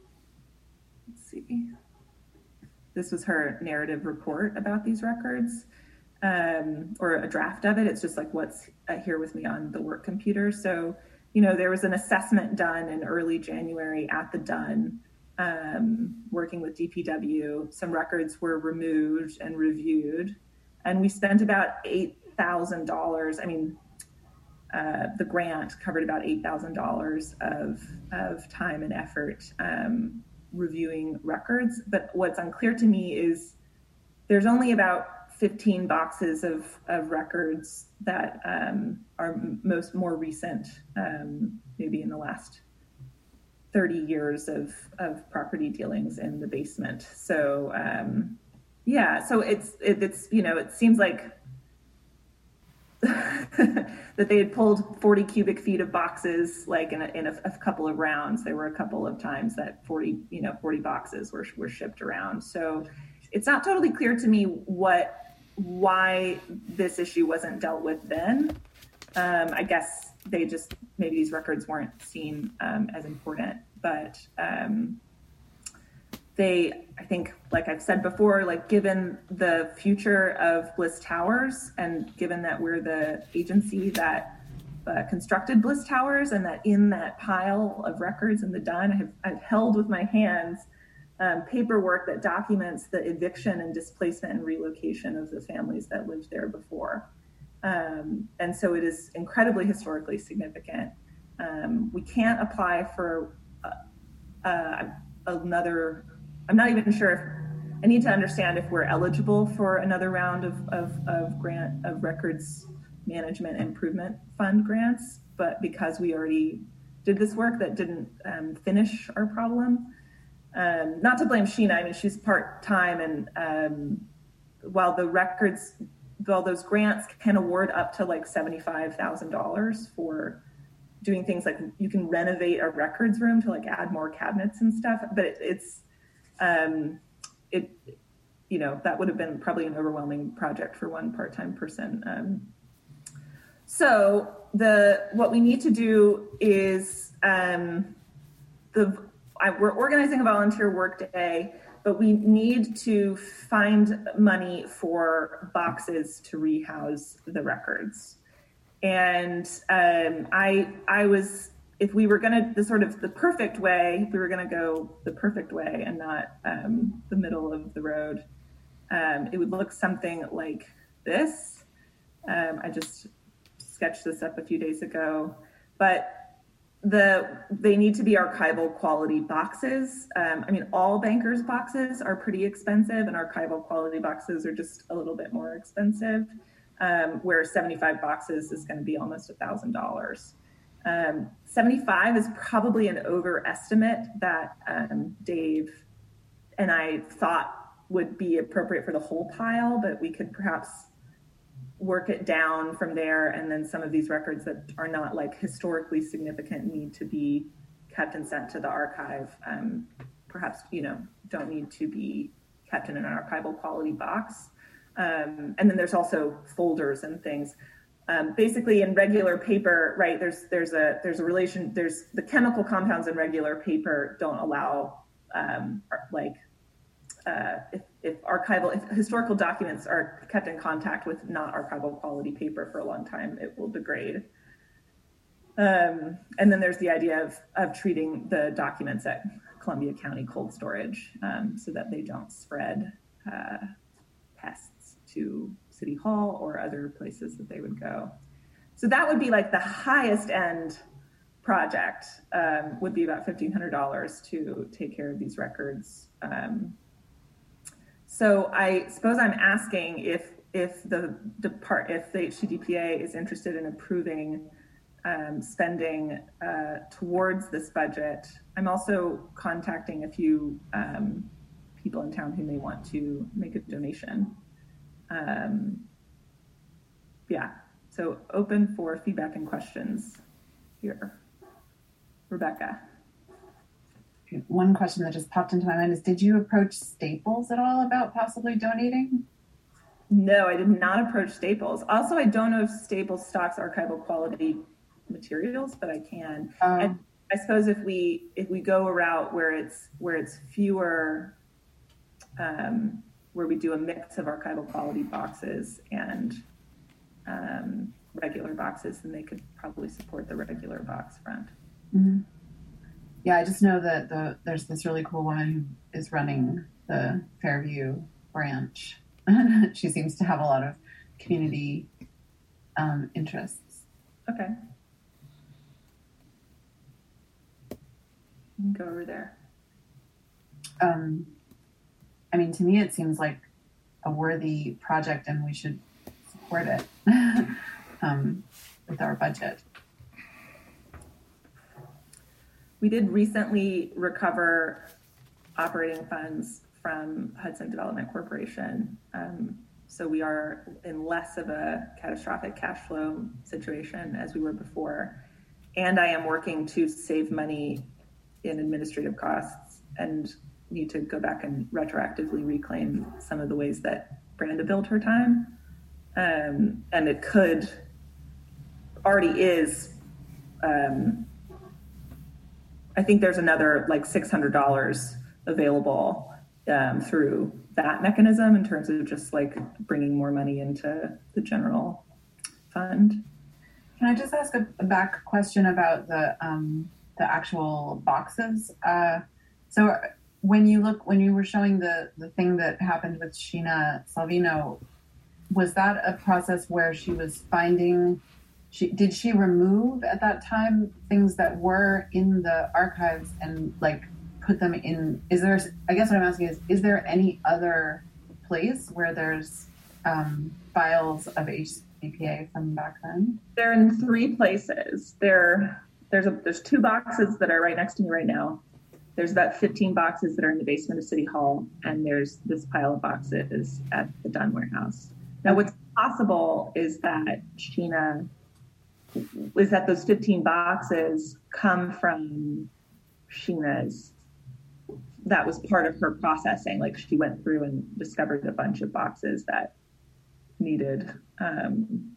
let's see, this was her narrative report about these records, um, or a draft of it. It's just like what's uh, here with me on the work computer. So, you know, there was an assessment done in early January at the Dunn, um, working with D P W. Some records were removed and reviewed, and we spent about eight thousand dollars. I mean, Uh, the grant covered about eight thousand dollars of, of time and effort um, reviewing records. But what's unclear to me is there's only about fifteen boxes of, of records that um, are most more recent, um, maybe in the last thirty years of, of property dealings in the basement. So um, yeah, so it's, it, it's, you know, it seems like that they had pulled forty cubic feet of boxes, like in a, in a, a couple of rounds. There were a couple of times that forty, you know, forty boxes were, were shipped around. So it's not totally clear to me what, why this issue wasn't dealt with then. Um, I guess they just, maybe these records weren't seen um, as important, but um, they, I think, like I've said before, like given the future of Bliss Towers and given that we're the agency that uh, constructed Bliss Towers, and that in that pile of records in the Dunn, I have, I've held with my hands um, paperwork that documents the eviction and displacement and relocation of the families that lived there before. Um, and so it is incredibly historically significant. Um, we can't apply for uh, uh, another, I'm not even sure if, I need to understand if we're eligible for another round of, of, of grant of records management improvement fund grants, but because we already did this work that didn't um, finish our problem. Um, not to blame Sheena, I mean, she's part-time, and um, while the records, while those grants can award up to like seventy-five thousand dollars for doing things like you can renovate a records room to like add more cabinets and stuff, but it, it's, um, it, you know, that would have been probably an overwhelming project for one part-time person. Um, so the, what we need to do is um, the, I, we're organizing a volunteer work day, but we need to find money for boxes to rehouse the records. And um, I, I was, if we were gonna, the sort of the perfect way, if we were gonna go the perfect way and not um, the middle of the road, um, it would look something like this. Um, I just sketched this up a few days ago, but the they need to be archival quality boxes. Um, I mean, all bankers' boxes are pretty expensive, and archival quality boxes are just a little bit more expensive, um, where seventy-five boxes is going to be almost a thousand dollars. Um, seventy-five is probably an overestimate that um, Dave and I thought would be appropriate for the whole pile, but we could perhaps work it down from there. And then some of these records that are not like historically significant need to be kept and sent to the archive. Um, perhaps, you know, don't need to be kept in an archival quality box. Um, and then there's also folders and things. Um, basically in regular paper, right, there's there's a there's a relation, there's the chemical compounds in regular paper don't allow um, like uh, if, if archival, if historical documents are kept in contact with not archival quality paper for a long time, it will degrade. Um, and then there's the idea of, of treating the documents at Columbia County cold storage um, so that they don't spread uh, pests to City Hall or other places that they would go. So that would be like the highest end project, um, would be about fifteen hundred dollars to take care of these records. Um, so I suppose I'm asking if if the depart if the H C D P A is interested in approving um, spending uh, towards this budget. I'm also contacting a few um, people in town who may want to make a donation. Um, yeah, so open for feedback and questions here. Rebecca. One question that just popped into my mind is, did you approach Staples at all about possibly donating? No, I did not approach Staples. Also, I don't know if Staples stocks archival quality materials, but I can. Um, and I suppose if we if we go a route where it's where it's fewer, um, where we do a mix of archival quality boxes and um, regular boxes, then they could probably support the regular box front. Mm-hmm. Yeah, I just know that the there's this really cool woman who is running the Fairview branch. She seems to have a lot of community um, interests. Okay. You can go over there. Um, I mean, to me, it seems like a worthy project and we should support it um, with our budget. We did recently recover operating funds from Hudson Development Corporation. Um, so we are in less of a catastrophic cash flow situation as we were before. And I am working to save money in administrative costs and need to go back and retroactively reclaim some of the ways that Branda billed her time. Um, and it could, already is, um, I think there's another like six hundred dollars available um, through that mechanism in terms of just like bringing more money into the general fund. Can I just ask a, a back question about the um, the actual boxes? Uh, so when you look, when you were showing the, the thing that happened with Sheena Salvino, was that a process where she was finding, she, did she remove at that time things that were in the archives and like put them in, is there, I guess what I'm asking is, is there any other place where there's um, files of H C D P A from back then? They're in three places. There, there's a, there's two boxes that are right next to me right now. There's about fifteen boxes that are in the basement of City Hall, and there's this pile of boxes at the Dunn Warehouse. Now, what's possible is that Sheena, is that those fifteen boxes come from Sheena's, that was part of her processing. Like she went through and discovered a bunch of boxes that needed, um,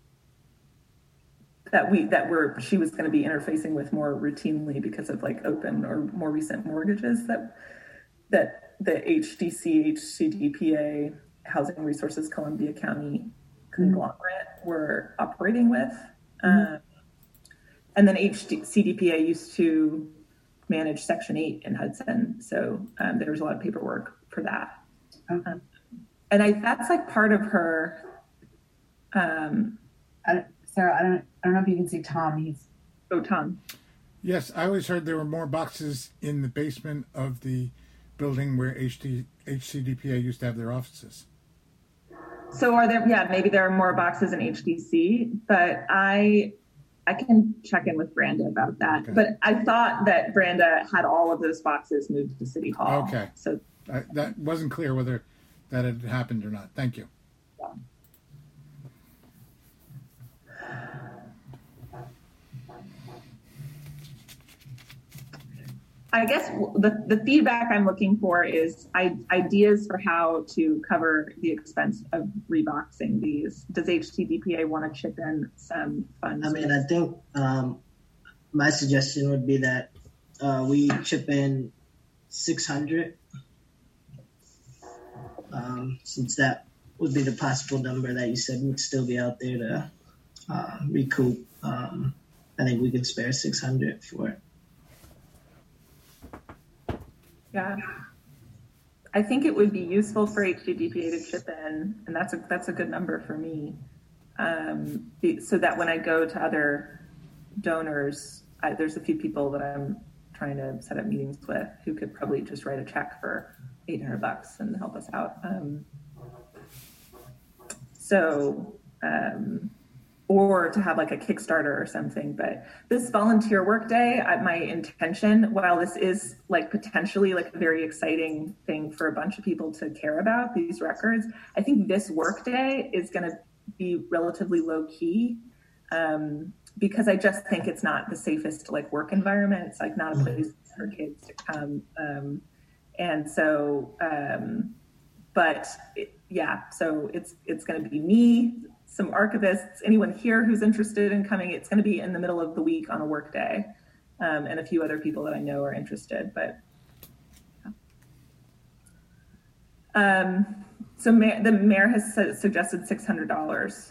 that we, that were, she was going to be interfacing with more routinely because of like open or more recent mortgages that, that the H D C, H C D P A, Housing Resources Columbia County conglomerate mm-hmm. were operating with. Mm-hmm. Um, and then H C D P A used to manage Section eight in Hudson. So um, there was a lot of paperwork for that. Okay. Um, and I, that's like part of her. Um, I, Sarah, I don't, I don't know if you can see Tom. He's. Oh, Tom. Yes, I always heard there were more boxes in the basement of the building where H D, H C D P A used to have their offices. So are there, yeah, maybe there are more boxes in H D C, but I I can check in with Branda about that. Okay. But I thought that Branda had all of those boxes moved to City Hall. Okay. So I, that wasn't clear whether that had happened or not. Thank you. Yeah. I guess the, the feedback I'm looking for is I, ideas for how to cover the expense of reboxing these. Does H C D P A want to chip in some funds? I mean, I think um, my suggestion would be that uh, we chip in six hundred, um, since that would be the possible number that you said would still be out there to uh, recoup. Um, I think we could spare six hundred for it. Yeah, I think it would be useful for H C D P A to chip in, and that's a that's a good number for me, um, so that when I go to other donors, I, there's a few people that I'm trying to set up meetings with who could probably just write a check for eight hundred bucks and help us out. Um, so. Um, or to have like a Kickstarter or something. But this volunteer work day, I, my intention, while this is like potentially like a very exciting thing for a bunch of people to care about, these records, I think this work day is going to be relatively low key um, because I just think it's not the safest like work environment. It's like not a place for kids to come. Um, and so, um, but it, yeah, so it's, it's going to be me, some archivists, anyone here who's interested in coming. It's going to be in the middle of the week on a work day, um, and a few other people that I know are interested. But yeah. um, so ma- the mayor has su- suggested six hundred dollars.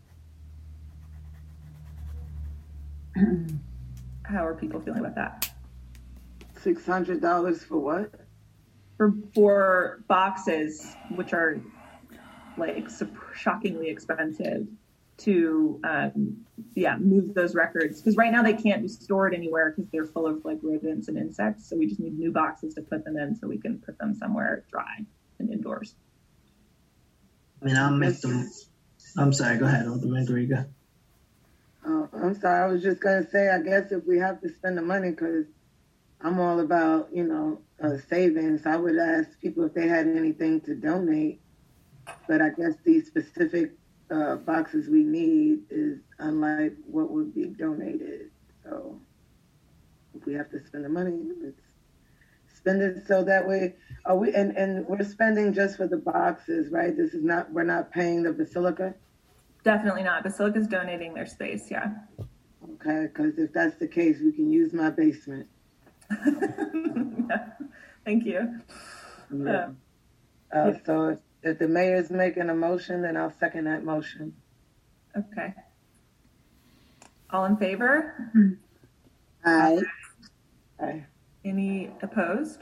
How are people feeling about that? Six hundred dollars for what? For for boxes, which are like shockingly expensive to um yeah move those records, because right now they can't be stored anywhere because they're full of like rodents and insects, so we just need new boxes to put them in so we can put them somewhere dry and indoors. I mean, I'll make them. I'm sorry. Go ahead, Alderman Garriga. Oh, I'm sorry. I was just gonna say, I guess if we have to spend the money, because I'm all about, you know, uh, savings. I would ask people if they had anything to donate, but I guess these specific uh, boxes we need is unlike what would be donated. So if we have to spend the money, let's spend it so that way. Are we? And, and we're spending just for the boxes, right? This is not. We're not paying the Basilica. Definitely not. Basilica's donating their space. Yeah. Okay, because if that's the case, we can use my basement. Yeah. Thank you. Yeah. Uh, so if, if the mayor's making a motion, then I'll second that motion. Okay. All in favor? Aye. Aye. Any opposed?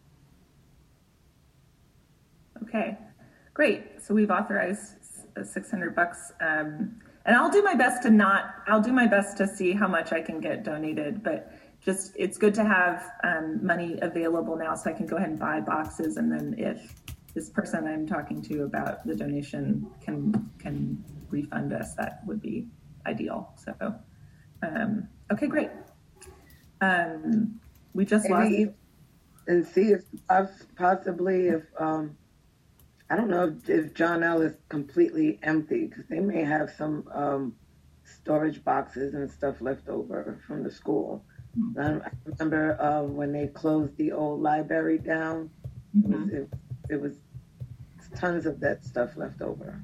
Okay, great. So we've authorized six hundred bucks. Um, and I'll do my best to not, I'll do my best to see how much I can get donated, but just, it's good to have um, money available now so I can go ahead and buy boxes. And then if this person I'm talking to about the donation can, can refund us, that would be ideal. So, um, okay, great. Um, we just Maybe, lost. and see if possibly if, um, I don't know if, if John L is completely empty, because they may have some um, storage boxes and stuff left over from the school. Mm-hmm. I remember uh, when they closed the old library down, mm-hmm. it, was, it, it was tons of that stuff left over.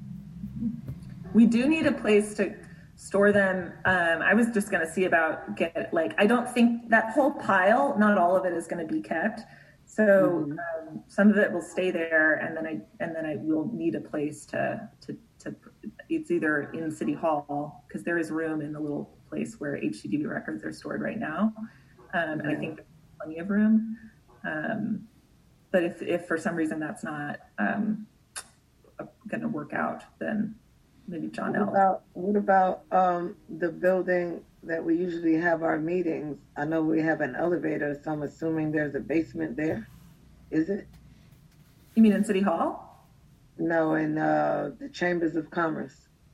We do need a place to store them. Um, I was just going to see about get like, I don't think that whole pile, not all of it is going to be kept. So mm-hmm. um, some of it will stay there, and then I and then I will need a place to to to. It's either in City Hall, because there is room in the little place where H C D B records are stored right now, um, and I think there's plenty of room. Um, but if if for some reason that's not um, going to work out, then maybe John L. L. What about, what about um, the building that we usually have our meetings? I know we have an elevator, so I'm assuming there's a basement there. Is it? You mean in City Hall? No, in uh, the Chambers of Commerce.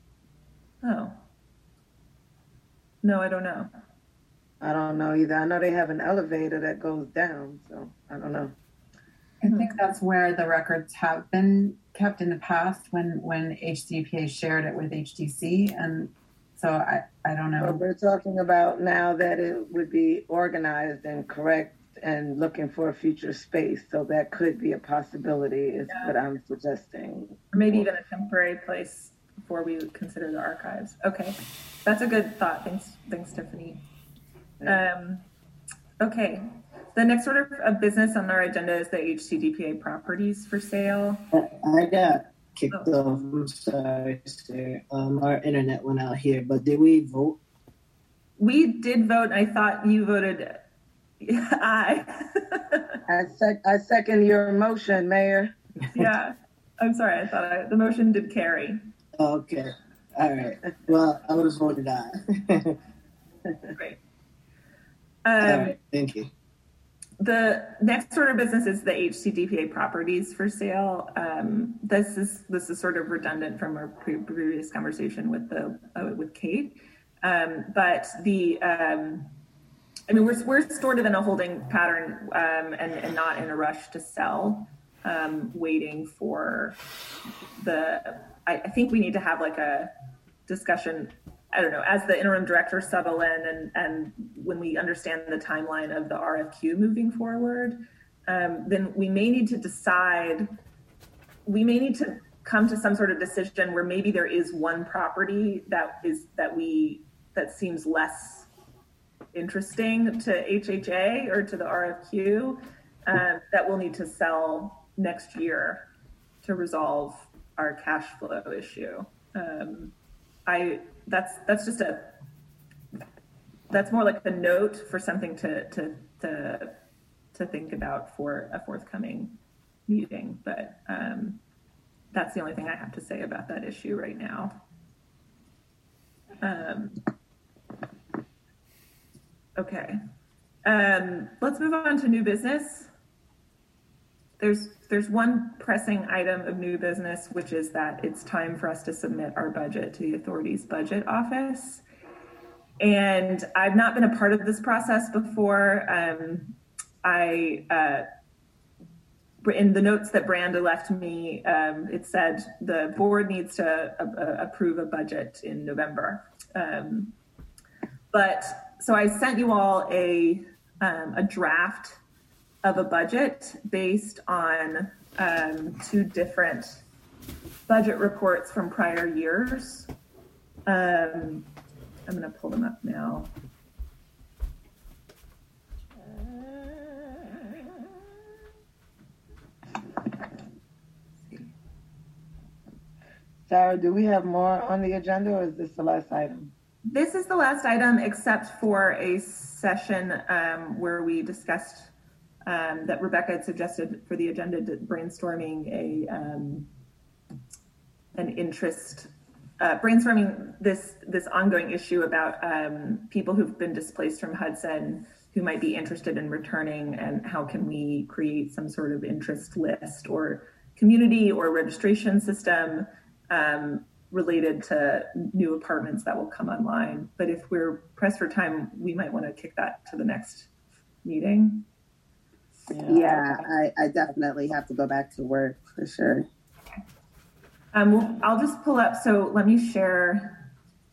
Oh. No, I don't know. I don't know either. I know they have an elevator that goes down, so I don't know. I think that's where the records have been kept in the past when, when H C D P A shared it with H D C. And so I, I don't know. But we're talking about now that it would be organized and correct and looking for a future space. So that could be a possibility is yeah. what I'm suggesting. Or maybe even a temporary place before we would consider the archives. Okay, that's a good thought. Thanks, thanks, Tiffany. Yeah. Um, okay. The next order of business on our agenda is the H C D P A properties for sale. I got kicked oh. off. I'm sorry, sir. Um, our internet went out here, but did we vote? We did vote. I thought you voted aye. I, sec- I second your motion, Mayor. Yeah, I'm sorry. I thought I, the motion did carry. Okay. All right. Well, I would have voted aye. Great. Um, All right. Thank you. The next order of business is the H C D P A properties for sale. Um, this is this is sort of redundant from our pre- previous conversation with the uh, with Kate, um, but the um, I mean we're we're sort of in a holding pattern um, and and not in a rush to sell, um, waiting for the. I, I think we need to have like a discussion. I don't know, as the interim director settle in and, and when we understand the timeline of the R F Q moving forward, um, then we may need to decide, we may need to come to some sort of decision where maybe there is one property that is, that we, that seems less interesting to H H A or to the R F Q um, that we'll need to sell next year to resolve our cash flow issue. Um, I, that's that's just a that's more like a note for something to to to to think about for a forthcoming meeting, but um, that's the only thing I have to say about that issue right now. Um, okay, um, let's move on to new business. There's there's one pressing item of new business, which is that it's time for us to submit our budget to the authority's budget office. And I've not been a part of this process before. Um, I, uh, in the notes that Branda left me, um, it said the board needs to uh, approve a budget in November. Um, but so I sent you all a, um, a draft of a budget based on um, two different budget reports from prior years. Um, I'm going to pull them up now. Sarah, do we have more on the agenda, or is this the last item? This is the last item, except for a session um, where we discussed um, that Rebecca had suggested for the agenda, brainstorming a um, an interest, uh, brainstorming this this ongoing issue about um, people who've been displaced from Hudson who might be interested in returning, and how can we create some sort of interest list or community or registration system um, related to new apartments that will come online. But if we're pressed for time, we might want to kick that to the next meeting. Yeah, yeah I, I definitely have to go back to work for sure. Okay. Um, well, I'll just pull up. So let me share.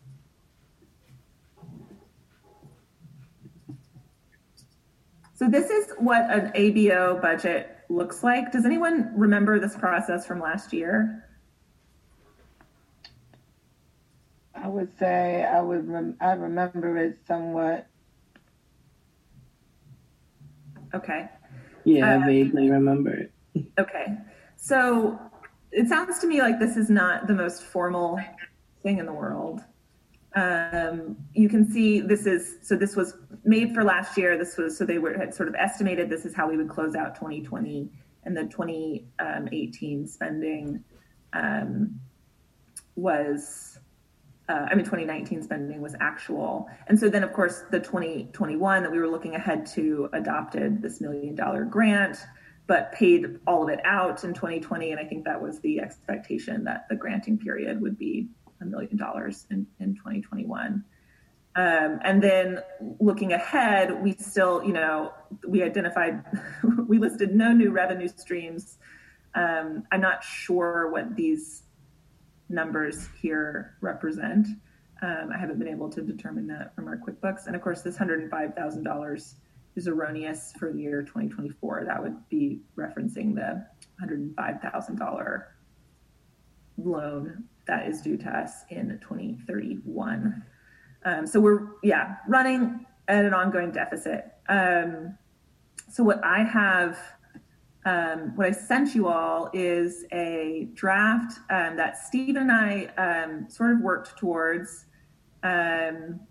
So this is what an A B O budget looks like. Does anyone remember this process from last year? I would say I would. Rem- I remember it somewhat. Okay. Yeah, uh, I vaguely remember it. Okay. So it sounds to me like this is not the most formal thing in the world. Um, you can see this is, so this was made for last year. This was, so they were had sort of estimated this is how we would close out twenty twenty, and the twenty eighteen spending um, was, uh, I mean, twenty nineteen spending was actual. And so then of course the twenty twenty-one that we were looking ahead to adopted this million dollar grant, but paid all of it out in twenty twenty. And I think that was the expectation, that the granting period would be a million dollars in, in twenty twenty-one. Um, and then looking ahead, we still, you know, we identified, we listed no new revenue streams. Um, I'm not sure what these numbers here represent. Um, I haven't been able to determine that from our QuickBooks. And of course, this one hundred five thousand dollars is erroneous for the year twenty twenty-four. That would be referencing the one hundred five thousand dollars loan that is due to us in twenty thirty-one. Um, so we're, yeah, running at an ongoing deficit. Um, so what I have, um, what I sent you all is a draft um, that Steve and I um, sort of worked towards um,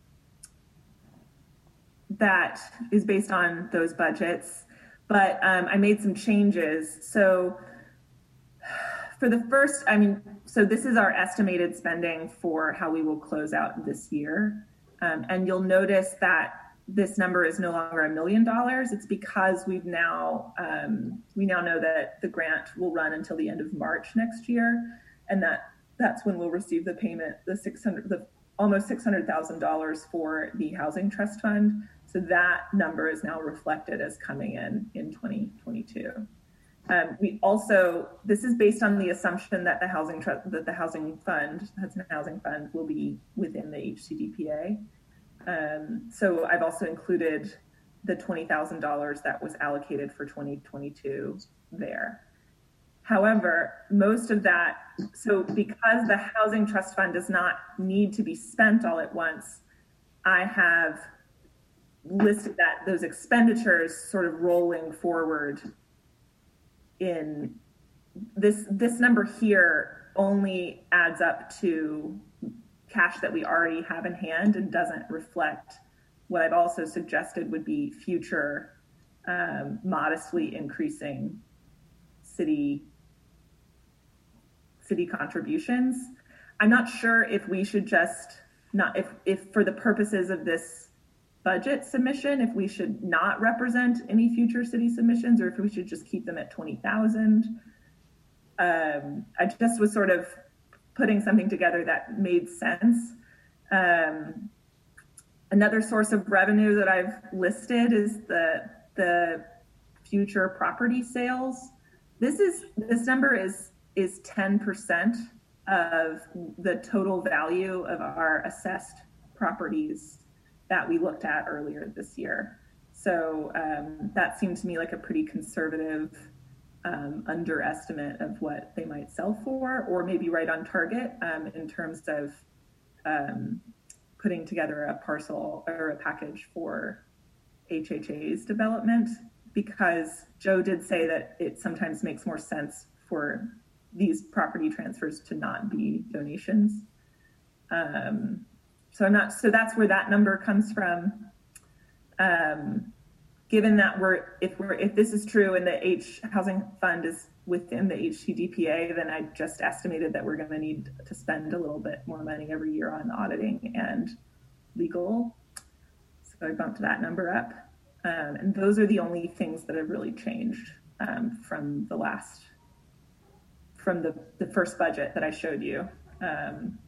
that is based on those budgets, but um, I made some changes. So for the first, I mean, so this is our estimated spending for how we will close out this year. Um, and you'll notice that this number is no longer a million dollars. It's because we've now, um, we now know that the grant will run until the end of March next year. And that that's when we'll receive the payment, the six hundred, the almost six hundred thousand dollars for the Housing Trust Fund. So that number is now reflected as coming in in twenty twenty-two. Um, we also, this is based on the assumption that the housing trust, that the housing fund, Hudson Housing Fund, will be within the H C D P A. Um, so I've also included the twenty thousand dollars that was allocated for twenty twenty-two there. However, most of that, so because the Housing Trust Fund does not need to be spent all at once, I have listed that those expenditures sort of rolling forward. In this, this number here only adds up to cash that we already have in hand and doesn't reflect what I've also suggested would be future um, modestly increasing city city contributions. I'm not sure if we should just not if if for the purposes of this budget submission, if we should not represent any future city submissions, or if we should just keep them at twenty thousand. Um, I just was sort of putting something together that made sense. Um, another source of revenue that I've listed is the the future property sales. This is this number is is ten percent of the total value of our assessed properties that we looked at earlier this year. So um, that seemed to me like a pretty conservative um, underestimate of what they might sell for, or maybe right on target um, in terms of um, putting together a parcel or a package for H H A's development, because Joe did say that it sometimes makes more sense for these property transfers to not be donations. Um, so I'm not, so that's where that number comes from. Um, given that we're, if we're, if this is true and the H Housing Fund is within the H C D P A, then I just estimated that we're going to need to spend a little bit more money every year on auditing and legal. So I bumped that number up. Um, and those are the only things that have really changed um, from the last, from the, the first budget that I showed you. Um,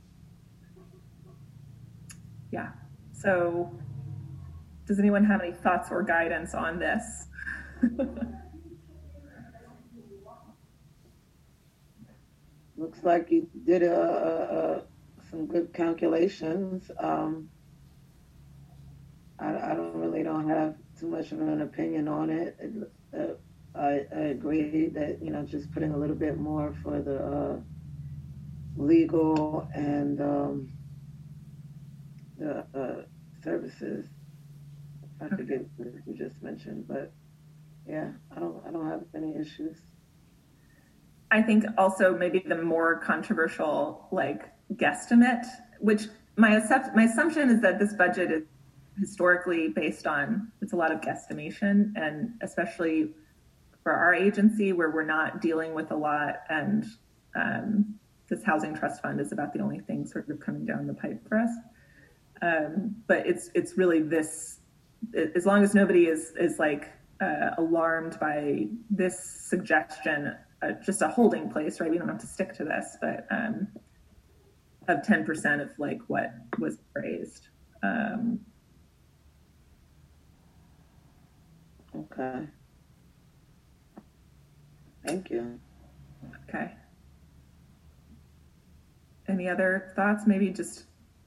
yeah, so does anyone have any thoughts or guidance on this? Looks like you did a, a, a, some good calculations. Um, I, I don't really don't have too much of an opinion on it. it uh, I, I agree that, you know, just putting a little bit more for the uh, legal and um, the uh, services. I forget what you just mentioned, but yeah, I don't, I don't have any issues. I think also maybe the more controversial, like, guesstimate, which my accept, my assumption is that this budget is historically based on, it's a lot of guesstimation, and especially for our agency where we're not dealing with a lot, and um, this housing trust fund is about the only thing sort of coming down the pipe for us. Um, but it's it's really this, as long as nobody is is like uh, alarmed by this suggestion, uh, just a holding place, right? We don't have to stick to this, but um, of ten percent of like what was praised. Um, okay. Thank you. Okay. Any other thoughts? Maybe just,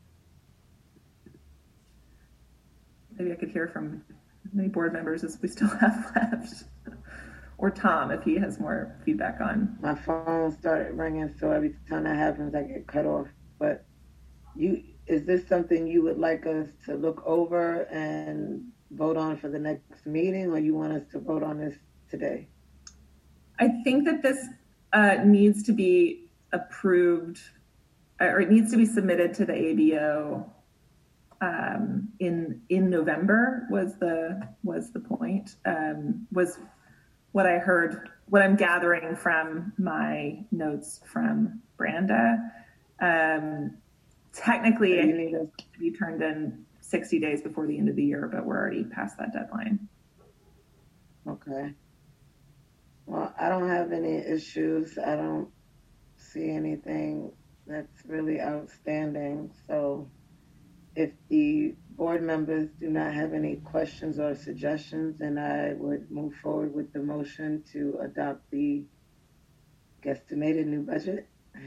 maybe I could hear from as many board members as we still have left. Or Tom, if he has more feedback on. My phone started ringing, so every time that happens, I get cut off. But you, is this something you would like us to look over and vote on for the next meeting, or you want us to vote on this today? I think that this uh, needs to be approved, or it needs to be submitted to the A B O um, in in November. Was the was the point? Um, was what I heard, what I'm gathering from my notes from Branda. Um, technically, it needs to be turned in sixty days before the end of the year, but we're already past that deadline. Okay. Well, I don't have any issues. I don't see anything that's really outstanding. So if the board members do not have any questions or suggestions, then I would move forward with the motion to adopt the guesstimated new budget.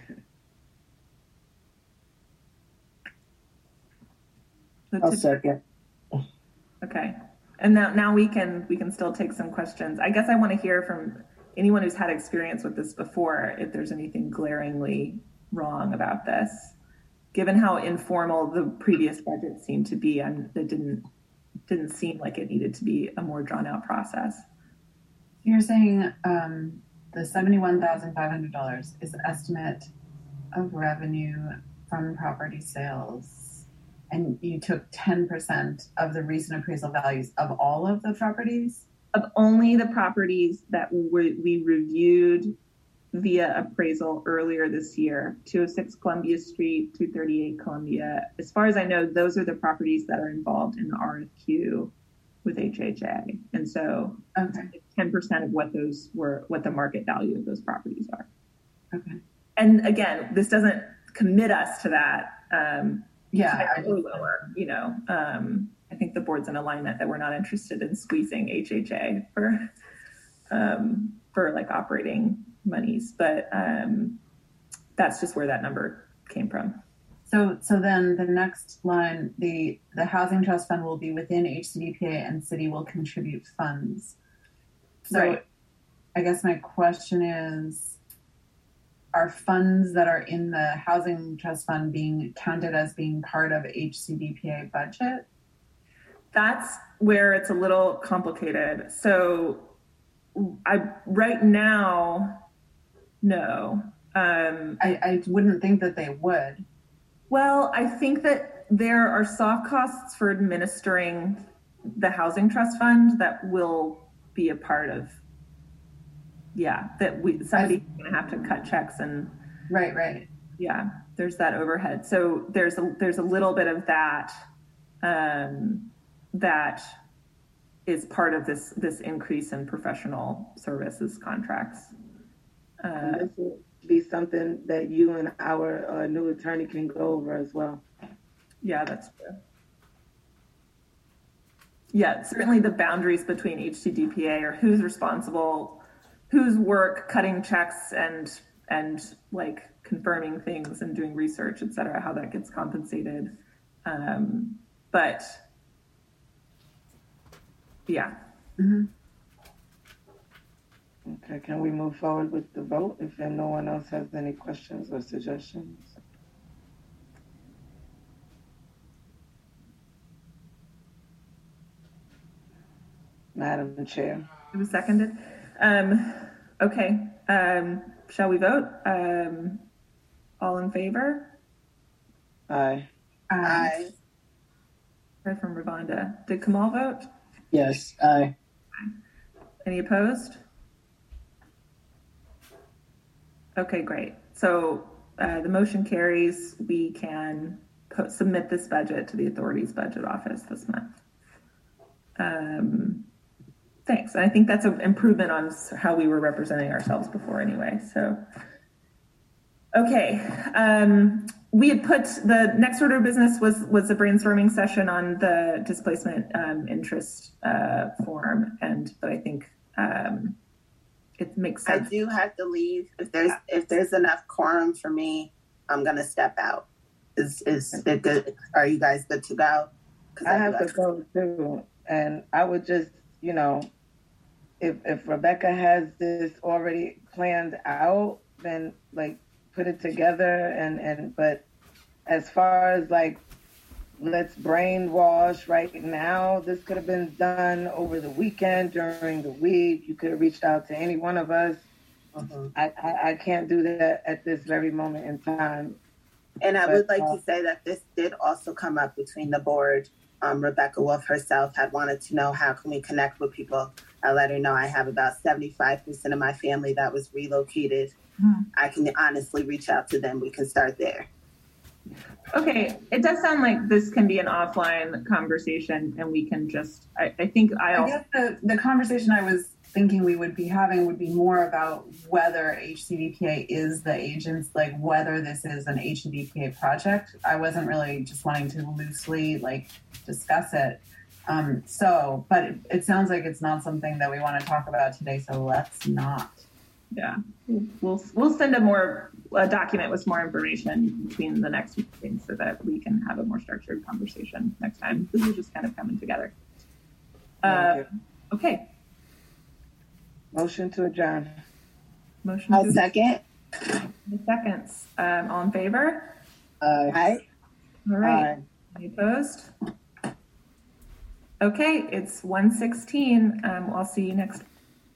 I'll second. Okay. And now, now we can we can still take some questions. I guess I want to hear from anyone who's had experience with this before, if there's anything glaringly wrong about this, given how informal the previous budget seemed to be, and it didn't didn't seem like it needed to be a more drawn out process. You're saying um, the seventy-one thousand five hundred dollars is an estimate of revenue from property sales, and you took ten percent of the recent appraisal values of all of the properties? Of only the properties that we, we reviewed via appraisal earlier this year, two oh six Columbia Street, two thirty-eight Columbia. As far as I know, those are the properties that are involved in the R F Q with H H A. And so Okay. ten percent of what those were, what the market value of those properties are. Okay. And again, this doesn't commit us to that. Um, Yeah. I or just- lower, you know, um, I think the board's in alignment that we're not interested in squeezing H H A for, um, for like operating monies, but um, that's just where that number came from. So, so then the next line, the the housing trust fund will be within H C D P A, and city will contribute funds. So, Right. I guess my question is, are funds that are in the housing trust fund being counted as being part of H C D P A budget? That's where it's a little complicated. So, I right now, no. Um, I, I wouldn't think that they would. Well, I think that there are soft costs for administering the housing trust fund that will be a part of, yeah, that we somebody's going to have to cut checks and Right, right. yeah, there's that overhead. So there's a there's a little bit of that um, that is part of this this increase in professional services contracts. Uh, And this will be something that you and our uh, new attorney can go over as well. Yeah, that's true. Yeah, certainly the boundaries between H C D P A or who's responsible, whose work cutting checks and and like confirming things and doing research, et cetera, how that gets compensated. Um, but yeah. Mm-hmm. Okay, can we move forward with the vote if no one else has any questions or suggestions? Madam Chair. It was seconded. Um, okay. Um, shall we vote? Um, all in favor? Aye. Aye. Heard from Ravonda. Did Kamal vote? Yes, aye. Any opposed? Okay, great. So uh, the motion carries. We can po- submit this budget to the authority's budget office this month. Um, thanks. And I think that's an improvement on s- how we were representing ourselves before anyway. So, okay. Um, we had put the next order of business was, was a brainstorming session on the displacement um, interest uh, form. And, but I think um, it makes I sense. do have to leave. If there's if there's enough quorum for me, I'm gonna step out. Is is it good? Are you guys good to go? 'Cause I do have to go too, and I would just, you know, if if Rebecca has this already planned out, then like put it together, and and but as far as like let's brainwash right now, this could have been done over the weekend during the week. You could have reached out to any one of us. Mhm. I, I I can't do that at this very moment in time. And I But, would like uh, to say that this did also come up between the board. Um, Rebecca Wolf herself had wanted to know how can we connect with people. I let her know I have about seventy-five percent of my family that was relocated. Hmm. I can honestly reach out to them. We can start there. Okay, it does sound like this can be an offline conversation, and we can just. I, I think I I also. guess the, the conversation I was thinking we would be having would be more about whether H C D P A is the agents, like whether this is an H C D P A project. I wasn't really just wanting to loosely like discuss it. Um, so, but it, it sounds like it's not something that we want to talk about today. So let's not. Yeah, we'll we'll send a more a document with more information between the next meeting so that we can have a more structured conversation next time. This is just kind of coming together. Uh, Thank you. okay, Motion to adjourn. motion I'll to second. seconds. Um, all in favor? Aye. Aye. All right. Aye. Any opposed? Okay, it's one sixteen. Um, I'll see you next